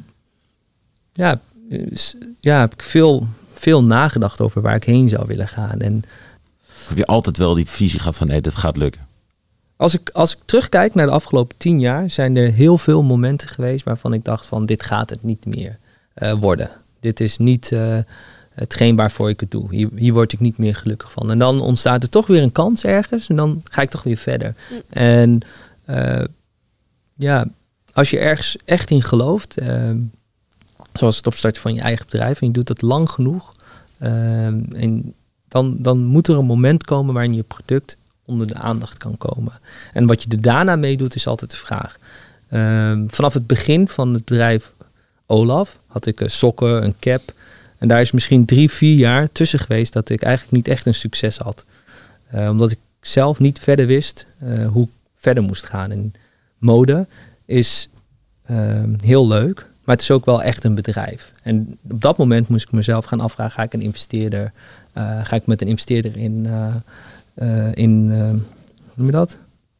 ja, ja, heb ik veel, veel nagedacht over waar ik heen zou willen gaan. En heb je altijd wel die visie gehad van nee, dit gaat lukken? Als ik, als ik terugkijk naar de afgelopen tien jaar, zijn er heel veel momenten geweest waarvan ik dacht van dit gaat het niet meer uh, worden. Dit is niet uh, hetgeen waarvoor ik het doe. Hier, hier word ik niet meer gelukkig van. En dan ontstaat er toch weer een kans ergens en dan ga ik toch weer verder. Mm. En uh, ja, als je ergens echt in gelooft, uh, zoals het opstarten van je eigen bedrijf en je doet dat lang genoeg, uh, en dan, dan moet er een moment komen waarin je product onder de aandacht kan komen. En wat je er daarna mee doet, is altijd de vraag. Uh, vanaf het begin van het bedrijf Olaf had ik uh, sokken, een cap. En daar is misschien drie, vier jaar tussen geweest dat ik eigenlijk niet echt een succes had. Uh, omdat ik zelf niet verder wist uh, hoe ik verder moest gaan. En mode is uh, heel leuk, maar het is ook wel echt een bedrijf. En op dat moment moest ik mezelf gaan afvragen, ga ik een investeerder, uh, ga ik met een investeerder in Uh, Uh, in, uh, hoe noem je dat?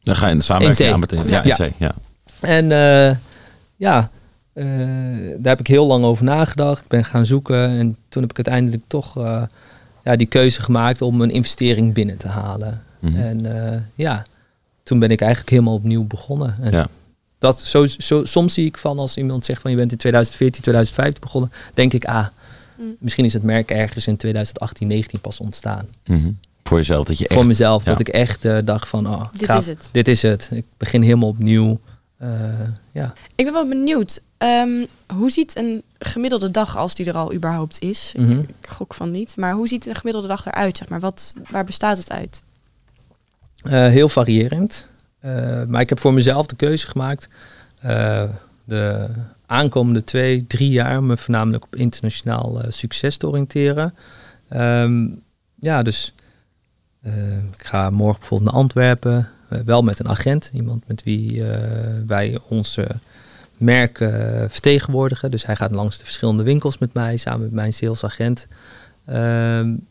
Dan ga je in de samenwerking aan meteen. Ja, in ja. zee, ja. En uh, ja, uh, daar heb ik heel lang over nagedacht. Ik ben gaan zoeken en toen heb ik uiteindelijk toch uh, ja, die keuze gemaakt om een investering binnen te halen. Mm-hmm. En uh, ja, toen ben ik eigenlijk helemaal opnieuw begonnen. En ja. dat, zo, zo, soms zie ik van als iemand zegt van je bent in twintig veertien, twintig vijftien begonnen, denk ik, ah, mm. misschien is het merk ergens in twintig achttien, negentien pas ontstaan. Mm-hmm. Voor jezelf, dat je echt... Voor mezelf, ja. dat ik echt uh, dacht van, oh, dit ga, is het. Dit is het. Ik begin helemaal opnieuw. Uh, ja. Ik ben wel benieuwd. Um, hoe ziet een gemiddelde dag, als die er al überhaupt is? Mm-hmm. Ik, ik gok van niet. Maar hoe ziet een gemiddelde dag eruit? Zeg maar? Wat, waar bestaat het uit? Uh, heel variërend. Uh, maar ik heb voor mezelf de keuze gemaakt. Uh, de aankomende twee, drie jaar me voornamelijk op internationaal uh, succes te oriënteren. Um, ja, dus uh, ik ga morgen bijvoorbeeld naar Antwerpen. Uh, wel met een agent. Iemand met wie uh, wij onze merken uh, vertegenwoordigen. Dus hij gaat langs de verschillende winkels met mij. Samen met mijn salesagent. Um,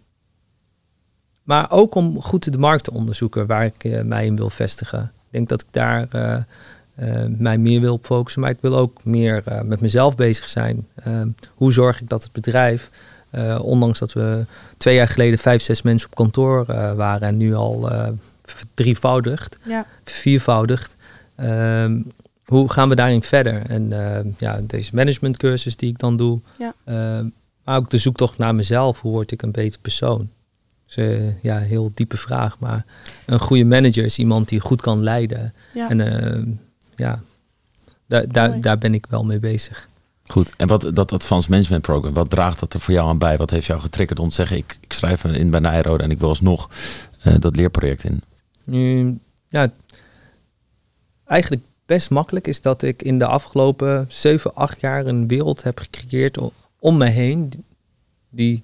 maar ook om goed de markt te onderzoeken waar ik uh, mij in wil vestigen. Ik denk dat ik daar uh, uh, mij meer wil op focussen. Maar ik wil ook meer uh, met mezelf bezig zijn. Uh, hoe zorg ik dat het bedrijf... Uh, ondanks dat we twee jaar geleden vijf, zes mensen op kantoor uh, waren... en nu al uh, drievoudigd, ja. viervoudigd. Uh, hoe gaan we daarin verder? En uh, ja, deze managementcursus die ik dan doe. Ja. Uh, maar ook de zoektocht naar mezelf. Hoe word ik een beter persoon? Dus, uh, ja, heel diepe vraag. Maar een goede manager is iemand die goed kan leiden. Ja. En uh, ja, da- da- daar ben ik wel mee bezig. Goed, en wat dat Advanced Management Program, wat draagt dat er voor jou aan bij? Wat heeft jou getriggerd om te zeggen, ik, ik schrijf in bij Nijrode en ik wil alsnog uh, dat leerproject in? Nu, ja, eigenlijk best makkelijk is dat ik in de afgelopen zeven, acht jaar een wereld heb gecreëerd om me heen die, die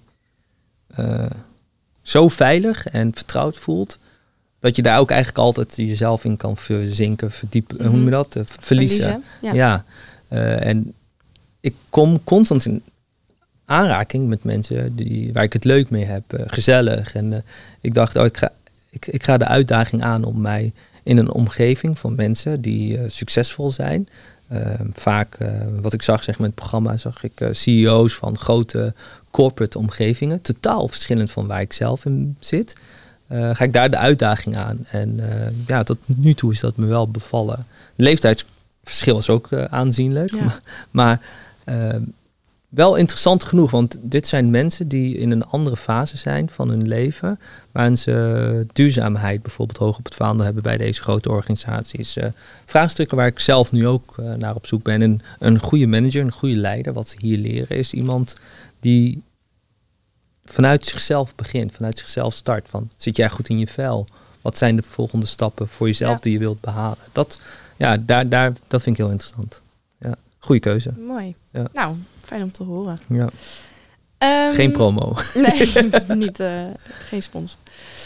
uh, zo veilig en vertrouwd voelt, dat je daar ook eigenlijk altijd jezelf in kan verzinken, verdiepen, mm-hmm. hoe noem je dat? Uh, verliezen. verliezen. Ja. ja. Uh, en ik kom constant in aanraking met mensen die, waar ik het leuk mee heb, uh, gezellig. En uh, ik dacht, oh, ik ga, ik, ik ga de uitdaging aan om mij in een omgeving van mensen die uh, succesvol zijn. Uh, vaak, uh, wat ik zag zeg, met het programma, zag ik uh, C E O's van grote corporate omgevingen. Totaal verschillend van waar ik zelf in zit. Uh, ga ik daar de uitdaging aan. En uh, ja, tot nu toe is dat me wel bevallen. De leeftijdsverschil is ook uh, aanzienlijk. Ja. Maar, maar uh, wel interessant genoeg, want dit zijn mensen die in een andere fase zijn van hun leven, waarin ze duurzaamheid bijvoorbeeld hoog op het vaandel hebben bij deze grote organisaties. Uh, vraagstukken waar ik zelf nu ook uh, naar op zoek ben. En een goede manager, een goede leider, wat ze hier leren, is iemand die vanuit zichzelf begint, vanuit zichzelf start. Van, zit jij goed in je vel? Wat zijn de volgende stappen voor jezelf ja. die je wilt behalen? Dat, ja, daar, daar, dat vind ik heel interessant. Ja, goede keuze. Mooi. Ja. Nou, fijn om te horen. Ja. Um, geen promo. Nee, niet, uh, geen spons.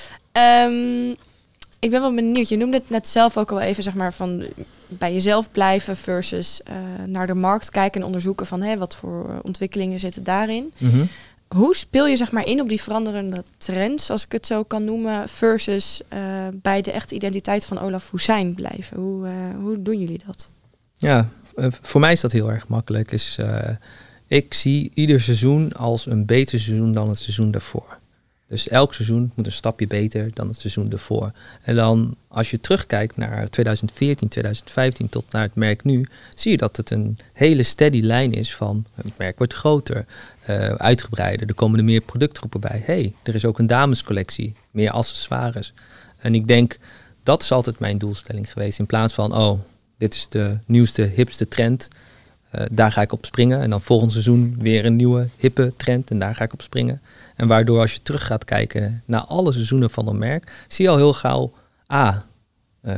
Um, ik ben wel benieuwd. Je noemde het net zelf ook al even, zeg maar, van bij jezelf blijven versus uh, naar de markt kijken en onderzoeken van hé, wat voor ontwikkelingen zitten daarin. Mm-hmm. Hoe speel je zeg maar in op die veranderende trends, als ik het zo kan noemen, versus uh, bij de echte identiteit van Olaf Hoesijn blijven? Hoe, uh, hoe doen jullie dat? Ja, uh, voor mij is dat heel erg makkelijk. Is, uh, ik zie ieder seizoen als een beter seizoen dan het seizoen daarvoor. Dus elk seizoen moet een stapje beter dan het seizoen daarvoor. En dan als je terugkijkt naar twintig veertien, twintig vijftien tot naar het merk nu, zie je dat het een hele steady lijn is van het merk wordt groter, uh, uitgebreider, er komen er meer productgroepen bij. Hey, er is ook een damescollectie, meer accessoires. En ik denk, dat is altijd mijn doelstelling geweest. In plaats van, oh, dit is de nieuwste, hipste trend. Uh, daar ga ik op springen. En dan volgend seizoen weer een nieuwe, hippe trend. En daar ga ik op springen. En waardoor als je terug gaat kijken naar alle seizoenen van een merk, zie je al heel gauw, ah, uh,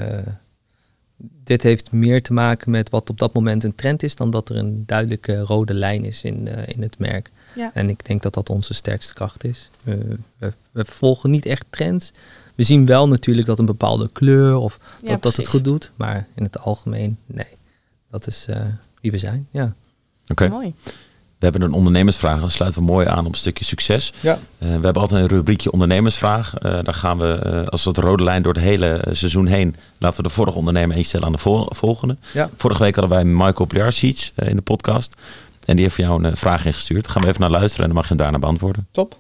dit heeft meer te maken met wat op dat moment een trend is, dan dat er een duidelijke rode lijn is in, uh, in het merk. Ja. En ik denk dat dat onze sterkste kracht is. Uh, we, we volgen niet echt trends. We zien wel natuurlijk dat een bepaalde kleur of ja, dat, dat het goed doet. Maar in het algemeen, nee. Dat is uh, wie we zijn, ja. Oké. Mooi. We hebben een ondernemersvraag. Dan sluiten we mooi aan op een stukje succes. Ja. Uh, we hebben altijd een rubriekje ondernemersvraag. Uh, daar gaan we uh, als een rode lijn door het hele seizoen heen. Laten we de vorige ondernemer instellen aan de vol- volgende. Ja. Vorige week hadden wij Michael Pliarsic uh, in de podcast. En die heeft voor jou een uh, vraag ingestuurd. Daar gaan we even naar luisteren en dan mag je hem daarna beantwoorden. Top.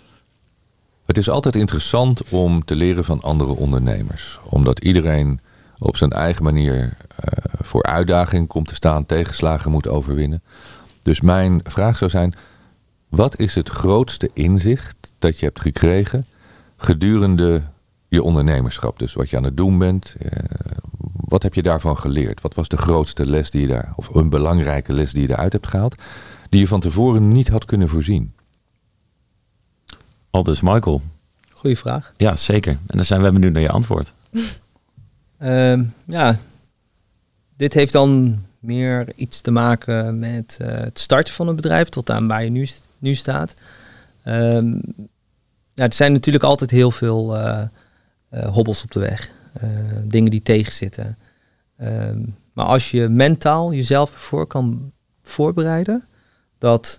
Het is altijd interessant om te leren van andere ondernemers. Omdat iedereen op zijn eigen manier uh, voor uitdaging komt te staan, tegenslagen moet overwinnen. Dus mijn vraag zou zijn, wat is het grootste inzicht dat je hebt gekregen gedurende je ondernemerschap? Dus wat je aan het doen bent, uh, wat heb je daarvan geleerd? Wat was de grootste les die je daar, of een belangrijke les die je eruit hebt gehaald, die je van tevoren niet had kunnen voorzien? Aldus Michael. Goeie vraag. Ja, zeker. En dan zijn we benieuwd naar je antwoord. uh, ja, dit heeft dan meer iets te maken met uh, het starten van een bedrijf tot aan waar je nu, nu staat. Um, ja, er zijn natuurlijk altijd heel veel uh, uh, hobbels op de weg. Uh, dingen die tegenzitten. Um, maar als je mentaal jezelf ervoor kan voorbereiden, dat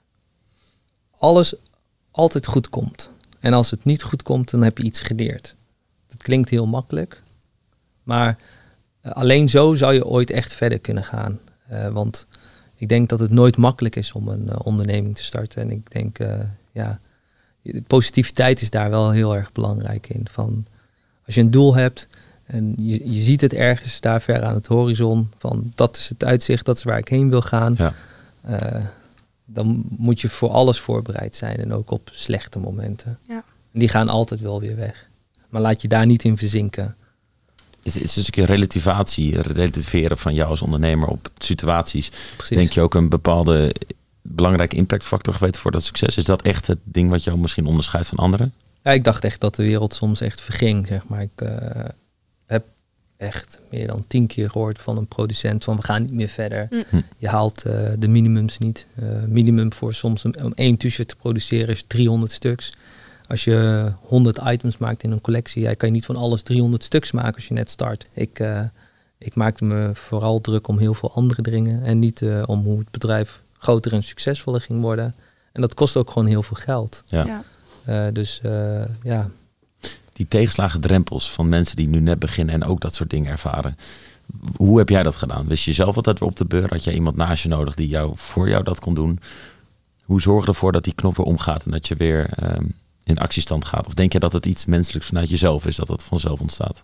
alles altijd goed komt. En als het niet goed komt, dan heb je iets geleerd. Dat klinkt heel makkelijk. Maar uh, alleen zo zou je ooit echt verder kunnen gaan. Uh, want ik denk dat het nooit makkelijk is om een uh, onderneming te starten. En ik denk, uh, ja, de positiviteit is daar wel heel erg belangrijk in. Van, als je een doel hebt en je, je ziet het ergens daar ver aan het horizon. Van dat is het uitzicht, dat is waar ik heen wil gaan. Ja. Uh, dan moet je voor alles voorbereid zijn. En ook op slechte momenten. Ja. En die gaan altijd wel weer weg. Maar laat je daar niet in verzinken. Is het dus een keer relativatie, relativeren van jou als ondernemer op situaties. Precies. Denk je ook een bepaalde belangrijke impactfactor geweest voor dat succes? Is dat echt het ding wat jou misschien onderscheidt van anderen? Ja, ik dacht echt dat de wereld soms echt verging, zeg maar. Ik uh, heb echt meer dan tien keer gehoord van een producent van we gaan niet meer verder. Mm. Je haalt uh, de minimums niet. Uh, minimum voor soms een, om één t-shirt te produceren is driehonderd stuks. Als je honderd items maakt in een collectie, ja, kan je niet van alles driehonderd stuks maken als je net start. Ik, uh, ik maakte me vooral druk om heel veel andere dingen en niet uh, om hoe het bedrijf groter en succesvoller ging worden. En dat kost ook gewoon heel veel geld. Ja. Ja. Uh, dus uh, ja. Die tegenslagen drempels van mensen die nu net beginnen en ook dat soort dingen ervaren. Hoe heb jij dat gedaan? Wist je zelf altijd weer op de beur? Had jij iemand naast je nodig die jou voor jou dat kon doen? Hoe zorg je ervoor dat die knop weer omgaat en dat je weer um, in actiestand gaat? Of denk je dat het iets menselijks vanuit jezelf is, dat het vanzelf ontstaat?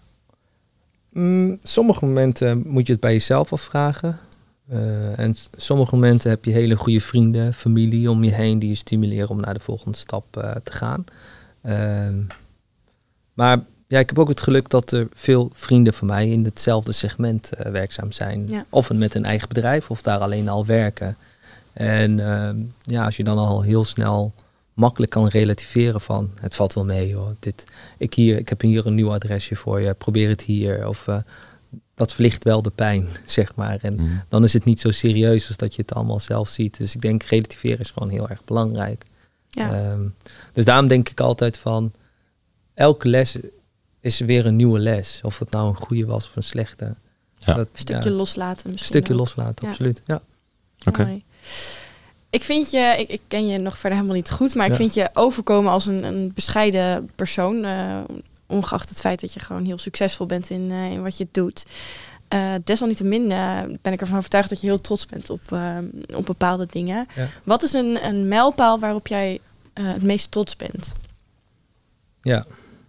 Mm, sommige momenten moet je het bij jezelf afvragen. Uh, en sommige momenten heb je hele goede vrienden, familie om je heen die je stimuleren om naar de volgende stap uh, te gaan. Uh, maar ja, ik heb ook het geluk dat er veel vrienden van mij in hetzelfde segment uh, werkzaam zijn. Ja. Of met een eigen bedrijf of daar alleen al werken. En uh, ja, als je dan al heel snel makkelijk kan relativeren van het valt wel mee hoor. Dit, ik, hier, ik heb hier een nieuw adresje voor je, probeer het hier. Of uh, dat verlicht wel de pijn, zeg maar. En mm. dan is het niet zo serieus als dat je het allemaal zelf ziet. Dus ik denk relativeren is gewoon heel erg belangrijk. Ja. Um, dus daarom denk ik altijd van elke les is weer een nieuwe les. Of het nou een goede was of een slechte. Ja. Dat, een stukje ja, loslaten misschien. Een stukje ook. loslaten, ja. Absoluut. Ja. Oké. Okay. Ik vind je, ik, ik ken je nog verder helemaal niet goed, maar ja. ik vind je overkomen als een, een bescheiden persoon. Uh, ongeacht het feit dat je gewoon heel succesvol bent in, uh, in wat je doet. Uh, desalniettemin uh, ben ik ervan overtuigd dat je heel trots bent op, uh, op bepaalde dingen. Ja. Wat is een, een mijlpaal waarop jij uh, het meest trots bent? Ja.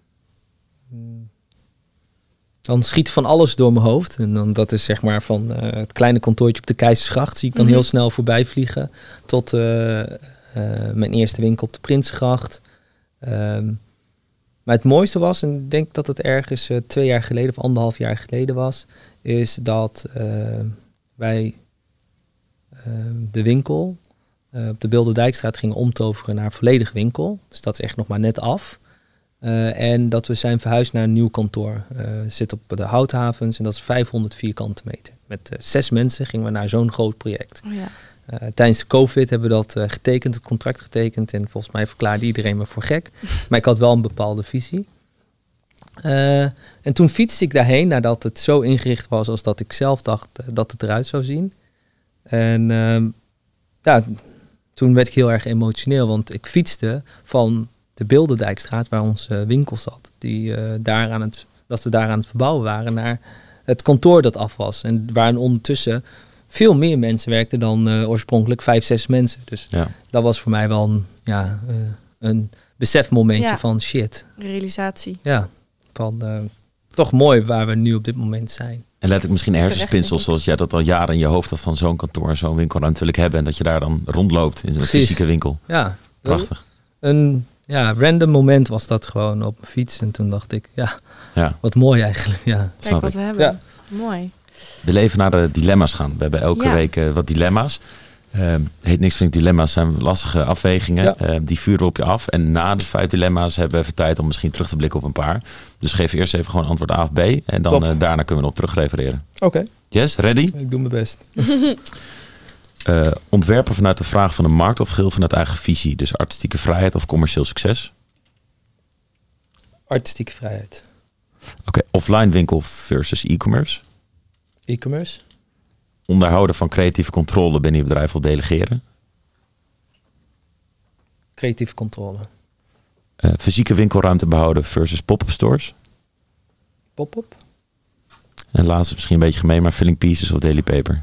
Dan schiet van alles door mijn hoofd. En dan dat is zeg maar van uh, het kleine kantoortje op de Keizersgracht. Zie ik dan mm-hmm. heel snel voorbij vliegen. Tot uh, uh, mijn eerste winkel op de Prinsengracht. Um, maar het mooiste was, en ik denk dat het ergens uh, twee jaar geleden of anderhalf jaar geleden was, is dat uh, wij uh, de winkel uh, op de Bilderdijkstraat gingen omtoveren naar volledig winkel. Dus dat is echt nog maar net af. Uh, en dat we zijn verhuisd naar een nieuw kantoor. Uh, zit op de Houthavens en dat is vijfhonderd vierkante meter. Met uh, zes mensen gingen we naar zo'n groot project. Oh ja. uh, tijdens de COVID hebben we dat uh, getekend, het contract getekend. En volgens mij verklaarde iedereen me voor gek. Maar ik had wel een bepaalde visie. Uh, en toen fietste ik daarheen nadat het zo ingericht was als dat ik zelf dacht uh, dat het eruit zou zien. En uh, ja, toen werd ik heel erg emotioneel, want ik fietste van de Bilderdijkstraat, waar onze winkel zat, die, uh, daar aan het, dat ze daar aan het verbouwen waren, naar het kantoor dat af was. En waar ondertussen veel meer mensen werkten dan uh, oorspronkelijk vijf, zes mensen. Dus ja. dat was voor mij wel een, ja, uh, een besefmomentje ja. van shit. Realisatie. Ja, van uh, toch mooi waar we nu op dit moment zijn. En letterlijk misschien hersenspinsel, zoals jij dat al jaren in je hoofd had van zo'n kantoor en zo'n winkelruimte wil ik hebben. En dat je daar dan rondloopt in zo'n fysieke winkel. Ja. Prachtig. Een, een ja, random moment was dat gewoon op mijn fiets. En toen dacht ik, ja, ja. wat mooi eigenlijk. Ja. Kijk Snap wat ik. we hebben. Ja. Mooi. We leven naar de dilemma's gaan. We hebben elke ja. week uh, wat dilemma's. Uh, heet niks van dilemma's, zijn lastige afwegingen. Ja. Uh, die vuren op je af. En na de vijf dilemma's hebben we even tijd om misschien terug te blikken op een paar. Dus geef eerst even gewoon antwoord A of B. En dan uh, daarna kunnen we erop terugrefereren. Oké. Okay. Yes, ready? Ik doe mijn best. uh, ontwerpen vanuit de vraag van de markt of geheel vanuit eigen visie? Dus artistieke vrijheid of commercieel succes? Artistieke vrijheid. Oké, okay. Offline winkel versus e-commerce? E-commerce. Onderhouden van creatieve controle binnen je bedrijf of delegeren? Creatieve controle. Uh, fysieke winkelruimte behouden versus pop-up stores? Pop-up. En laatst misschien een beetje gemeen, maar filling pieces of daily paper?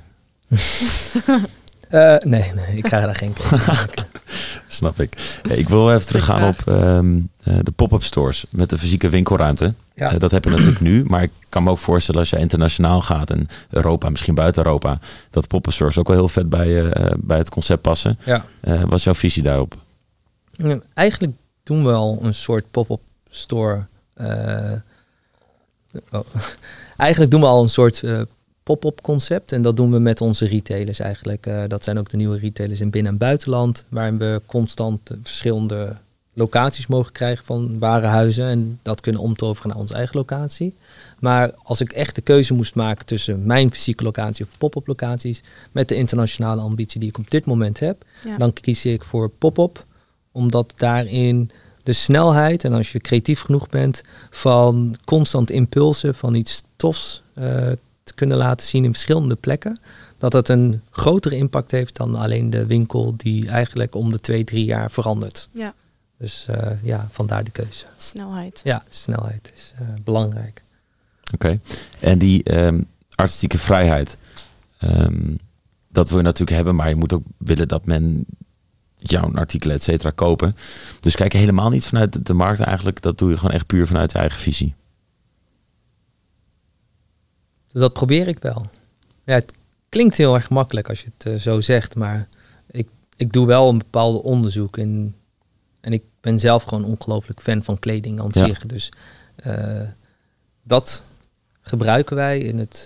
uh, nee, nee, ik ga daar geen keuze maken. Snap ik. Hey, ik wil even teruggaan op um, uh, de pop-up stores met de fysieke winkelruimte. Ja. Uh, dat heb je natuurlijk nu, maar ik kan me ook voorstellen als je internationaal gaat en Europa, misschien buiten Europa, dat pop-up stores ook wel heel vet bij, uh, bij het concept passen. Ja. Uh, wat is jouw visie daarop? Ja, eigenlijk doen we al een soort pop-up store. Uh, oh. Eigenlijk doen we al een soort uh, pop-up concept. En dat doen we met onze retailers eigenlijk. Uh, dat zijn ook de nieuwe retailers in binnen- en buitenland. Waarin we constant uh, verschillende locaties mogen krijgen van warenhuizen. En dat kunnen omtoveren naar onze eigen locatie. Maar als ik echt de keuze moest maken tussen mijn fysieke locatie of pop-up locaties. Met de internationale ambitie die ik op dit moment heb. Ja. Dan kies ik voor pop-up. Omdat daarin de snelheid, en als je creatief genoeg bent, van constant impulsen van iets tofs uh, te kunnen laten zien in verschillende plekken, dat het een grotere impact heeft dan alleen de winkel die eigenlijk om de twee, drie jaar verandert. Ja. Dus uh, ja, vandaar de keuze. Snelheid. Ja, snelheid is uh, belangrijk. Oké. Okay. En die um, artistieke vrijheid, um, dat wil je natuurlijk hebben, maar je moet ook willen dat men jouw artikelen, et cetera, kopen. Dus kijk helemaal niet vanuit de markt eigenlijk. Dat doe je gewoon echt puur vanuit je eigen visie. Dat probeer ik wel. Ja, het klinkt heel erg makkelijk als je het uh, zo zegt, maar ik, ik doe wel een bepaalde onderzoek in, en ik ben zelf gewoon ongelooflijk fan van kleding aan zich. Ja. Dus uh, dat gebruiken wij in het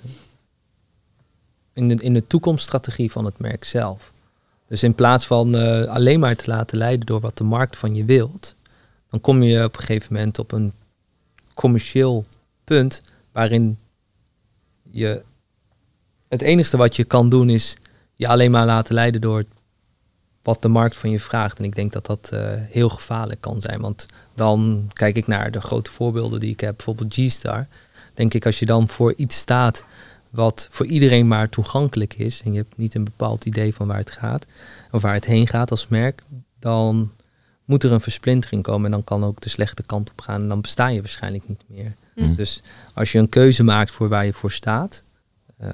in de, in de toekomststrategie van het merk zelf. Dus in plaats van uh, alleen maar te laten leiden door wat de markt van je wilt, dan kom je op een gegeven moment op een commercieel punt waarin je het enige wat je kan doen is je alleen maar laten leiden door wat de markt van je vraagt. En ik denk dat dat uh, heel gevaarlijk kan zijn. Want dan kijk ik naar de grote voorbeelden die ik heb, bijvoorbeeld G-Star. Denk ik, als je dan voor iets staat wat voor iedereen maar toegankelijk is en je hebt niet een bepaald idee van waar het gaat of waar het heen gaat als merk, dan moet er een versplintering komen en dan kan ook de slechte kant op gaan en dan besta je waarschijnlijk niet meer. Mm. Dus als je een keuze maakt voor waar je voor staat uh,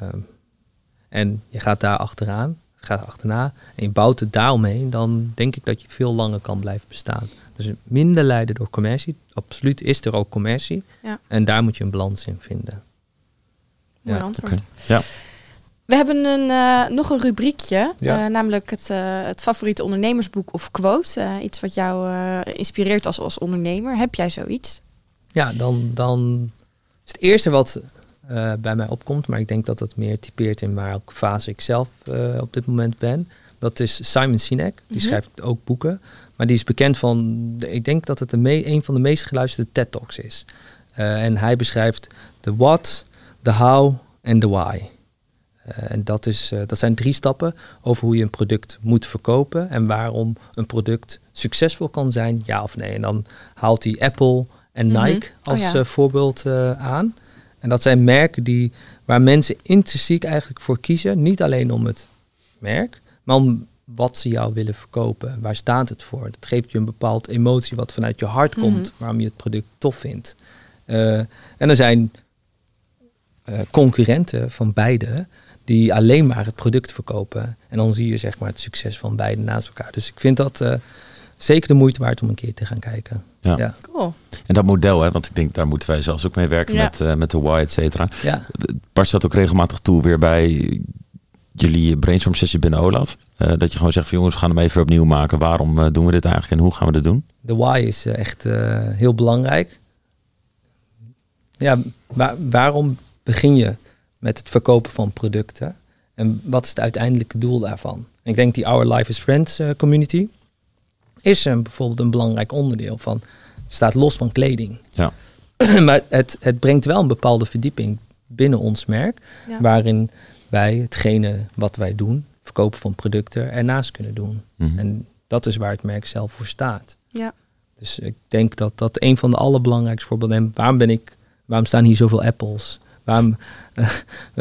en je gaat daar achteraan, gaat achterna en je bouwt het daaromheen, dan denk ik dat je veel langer kan blijven bestaan. Dus minder leiden door commercie. Absoluut is er ook commercie. Ja. En daar moet je een balans in vinden. Mooi ja. antwoord. Okay. Ja. We hebben een, uh, nog een rubriekje, ja. uh, namelijk het, uh, het favoriete ondernemersboek of quote. Uh, iets wat jou uh, inspireert als, als ondernemer. Heb jij zoiets? Ja, dan, dan is het eerste wat uh, bij mij opkomt, maar ik denk dat het meer typeert in welke fase ik zelf uh, op dit moment ben. Dat is Simon Sinek. Die mm-hmm. schrijft ook boeken. Maar die is bekend van, de, ik denk dat het de me, een van de meest geluisterde TED Talks is. Uh, en hij beschrijft de what, de how en de why. Uh, en dat, is, uh, dat zijn drie stappen over hoe je een product moet verkopen en waarom een product succesvol kan zijn, ja of nee. En dan haalt hij Apple en Nike mm-hmm. als oh ja. uh, voorbeeld uh, aan. En dat zijn merken die, waar mensen intrinsiek eigenlijk voor kiezen. Niet alleen om het merk, maar om wat ze jou willen verkopen. Waar staat het voor? Dat geeft je een bepaald emotie wat vanuit je hart komt, mm-hmm. waarom je het product tof vindt. Uh, en er zijn uh, concurrenten van beide die alleen maar het product verkopen. En dan zie je zeg maar het succes van beide naast elkaar. Dus ik vind dat uh, zeker de moeite waard om een keer te gaan kijken. Ja. Ja. Cool. En dat model, hè, want ik denk daar moeten wij zelfs ook mee werken ja. met, uh, met de why, et cetera. Ja. Past dat ook regelmatig toe weer bij jullie brainstorm sessie binnen Olaf? Uh, dat je gewoon zegt van jongens, we gaan hem even opnieuw maken. Waarom uh, doen we dit eigenlijk en hoe gaan we dit doen? De why is uh, echt uh, heel belangrijk. Ja, waar, waarom begin je met het verkopen van producten? En wat is het uiteindelijke doel daarvan? Ik denk die Our Life is Friends uh, community is uh, bijvoorbeeld een belangrijk onderdeel van. Het staat los van kleding. Ja. Maar het, het brengt wel een bepaalde verdieping binnen ons merk. Ja. Waarin wij hetgene wat wij doen, verkopen van producten, ernaast kunnen doen. Mm-hmm. En dat is waar het merk zelf voor staat. Ja. Dus ik denk dat dat een van de allerbelangrijkste voorbeelden is. Waarom ben ik, waarom staan hier zoveel apples? Waarom, uh,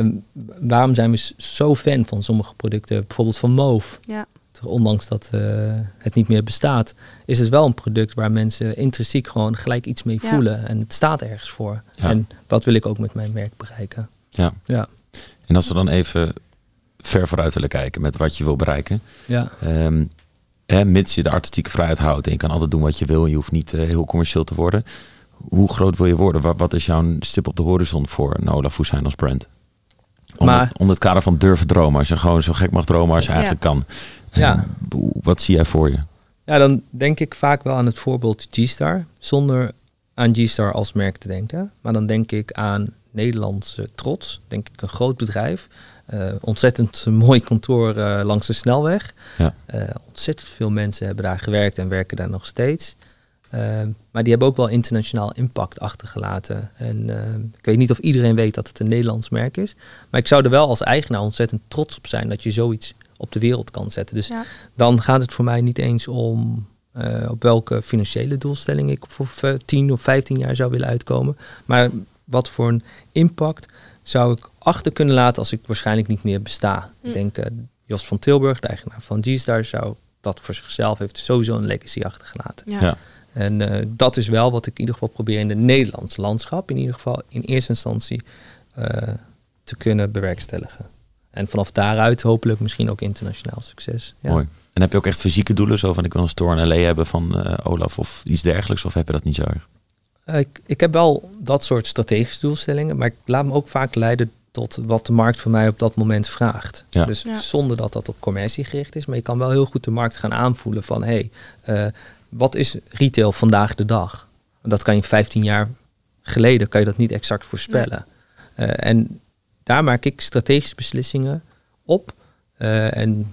waarom zijn we zo fan van sommige producten? Bijvoorbeeld van Move. Ja. Ondanks dat uh, het niet meer bestaat, is het wel een product waar mensen intrinsiek gewoon gelijk iets mee ja. voelen. En het staat ergens voor. Ja. En dat wil ik ook met mijn werk bereiken. Ja. ja. En als we dan even ver vooruit willen kijken met wat je wil bereiken. Ja. Um, hè, mits je de artistieke vrijheid houdt en je kan altijd doen wat je wil. En je hoeft niet uh, heel commercieel te worden. Hoe groot wil je worden? Wat, wat is jouw stip op de horizon voor een Olaf Fousijn als brand? Onder, maar, onder het kader van durven dromen. Als je gewoon zo gek mag dromen als je eigenlijk ja. kan. Ja. Uh, wat zie jij voor je? Ja, dan denk ik vaak wel aan het voorbeeld G-Star. Zonder aan G-Star als merk te denken. Maar dan denk ik aan Nederlandse trots. Denk ik een groot bedrijf. Uh, ontzettend mooi kantoor uh, langs de snelweg. Ja. Uh, ontzettend veel mensen hebben daar gewerkt en werken daar nog steeds. Uh, maar die hebben ook wel internationaal impact achtergelaten. En uh, ik weet niet of iedereen weet dat het een Nederlands merk is. Maar ik zou er wel als eigenaar ontzettend trots op zijn dat je zoiets op de wereld kan zetten. Dus ja. dan gaat het voor mij niet eens om uh, op welke financiële doelstelling ik voor tien of vijftien jaar zou willen uitkomen. Maar wat voor een impact zou ik achter kunnen laten als ik waarschijnlijk niet meer besta. Mm. Ik denk uh, Jos van Tilburg, de eigenaar van G-Star, zou dat voor zichzelf heeft sowieso een legacy achtergelaten. Ja. Ja. En uh, dat is wel wat ik in ieder geval probeer in de Nederlandse landschap, in ieder geval in eerste instantie, uh, te kunnen bewerkstelligen. En vanaf daaruit hopelijk misschien ook internationaal succes. Ja. Mooi. En heb je ook echt fysieke doelen? Zo van ik wil een store in L A hebben van uh, Olaf of iets dergelijks? Of heb je dat niet zo erg? Uh, ik, ik heb wel dat soort strategische doelstellingen. Maar ik laat me ook vaak leiden tot wat de markt van mij op dat moment vraagt. Ja. Dus ja. zonder dat dat op commercie gericht is. Maar je kan wel heel goed de markt gaan aanvoelen van hé, hey, uh, wat is retail vandaag de dag? Dat kan je vijftien jaar geleden kan je dat niet exact voorspellen. Ja. Uh, en daar maak ik strategische beslissingen op. Uh, en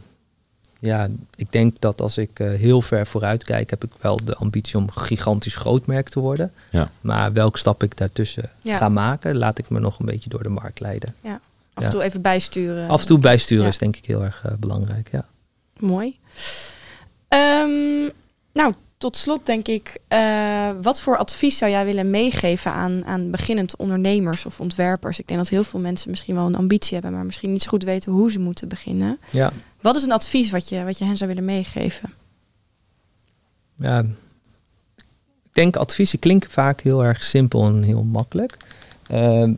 ja, ik denk dat als ik uh, heel ver vooruit kijk, heb ik wel de ambitie om een gigantisch groot merk te worden. Ja. Maar welke stap ik daartussen ja. ga maken, laat ik me nog een beetje door de markt leiden. Ja. Af en toe ja. even bijsturen. Af en toe bijsturen ja. is denk ik heel erg uh, belangrijk. Ja. Mooi. Um, nou, tot slot denk ik, uh, wat voor advies zou jij willen meegeven aan, aan beginnend ondernemers of ontwerpers? Ik denk dat heel veel mensen misschien wel een ambitie hebben, maar misschien niet zo goed weten hoe ze moeten beginnen. Ja. Wat is een advies wat je, wat je hen zou willen meegeven? Ja, ik denk adviezen klinken vaak heel erg simpel en heel makkelijk. Uh,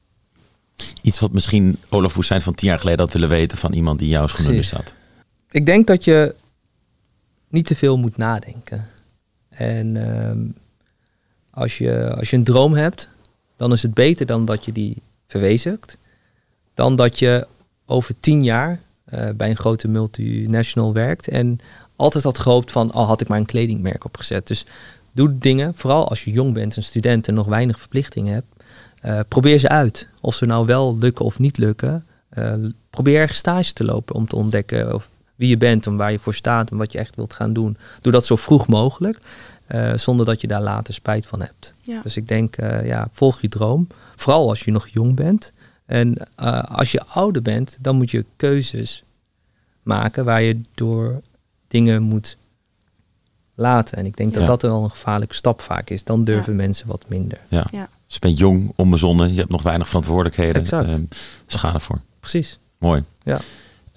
Iets wat misschien Olaf Fousijn van tien jaar geleden had willen weten van iemand die in jouw schoenen staat. Ik denk dat je niet te veel moet nadenken. En uh, als, je, als je een droom hebt, dan is het beter dan dat je die verwezenlijkt. Dan dat je over tien jaar uh, bij een grote multinational werkt en altijd had gehoopt van, al oh, had ik maar een kledingmerk opgezet. Dus doe dingen, vooral als je jong bent, een student en nog weinig verplichtingen hebt. Uh, probeer ze uit. Of ze nou wel lukken of niet lukken. Uh, probeer ergens stage te lopen om te ontdekken of wie je bent en waar je voor staat en wat je echt wilt gaan doen. Doe dat zo vroeg mogelijk, uh, zonder dat je daar later spijt van hebt. Ja. Dus ik denk, uh, ja, volg je droom. Vooral als je nog jong bent. En uh, als je ouder bent, dan moet je keuzes maken waar je door dingen moet laten. En ik denk dat ja. dat wel een gevaarlijke stap vaak is. Dan durven ja. mensen wat minder. Ja. Ja. Dus je bent jong, onbezonnen, je hebt nog weinig verantwoordelijkheden. Exact. Um, schade voor. Precies. Mooi. Ja.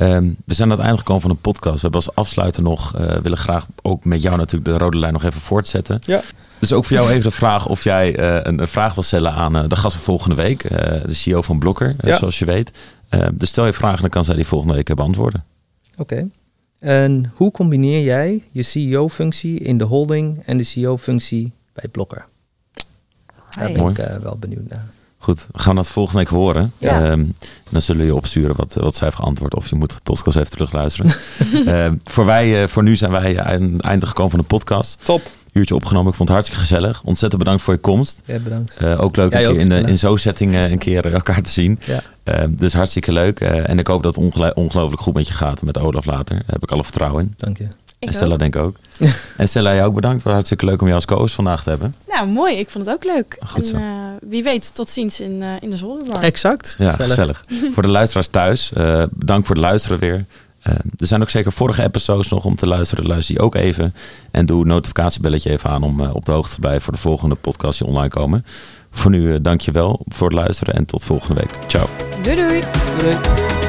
Um, we zijn aan het einde gekomen van een podcast. We hebben als afsluiter nog, uh, willen graag ook met jou natuurlijk de rode lijn nog even voortzetten. Ja. Dus ook voor jou even de vraag of jij uh, een, een vraag wil stellen aan uh, de gast van volgende week. Uh, de C E O van Blokker, uh, ja. zoals je weet. Uh, dus stel je vraag en dan kan zij die volgende week beantwoorden. Oké. Okay. En hoe combineer jij je C E O-functie in de holding en de C E O-functie bij Blokker? Daar hey. ben Mooi. ik uh, wel benieuwd naar. Goed, we gaan dat volgende week horen. Ja. Um, dan zullen we je opsturen wat, wat zij heeft geantwoord. Of je moet de podcast even terugluisteren. uh, voor, wij, uh, voor nu zijn wij aan het einde gekomen van de podcast. Top. Uurtje opgenomen. Ik vond het hartstikke gezellig. Ontzettend bedankt voor je komst. Ja, bedankt. Uh, ook leuk een keer in, de, in zo'n setting uh, een keer elkaar te zien. Ja. Uh, dus hartstikke leuk. Uh, en ik hoop dat het ongel- ongelooflijk goed met je gaat met Olaf later. Daar heb ik alle vertrouwen in. Dank je. Ik en Stella ook. denk ik ook. En Stella, jij ook bedankt. Het was hartstikke leuk om jou als co-host vandaag te hebben. Nou, mooi. Ik vond het ook leuk. Goed zo. En uh, wie weet, tot ziens in, uh, in de Zolderbar. Exact. Ja, gezellig. gezellig. Voor de luisteraars thuis, uh, bedankt voor het luisteren weer. Uh, er zijn ook zeker vorige episodes nog om te luisteren. Luister die ook even. En doe het notificatiebelletje even aan om uh, op de hoogte te blijven voor de volgende podcast die online komen. Voor nu, uh, dank je wel voor het luisteren en tot volgende week. Ciao. Doei doei. Doei.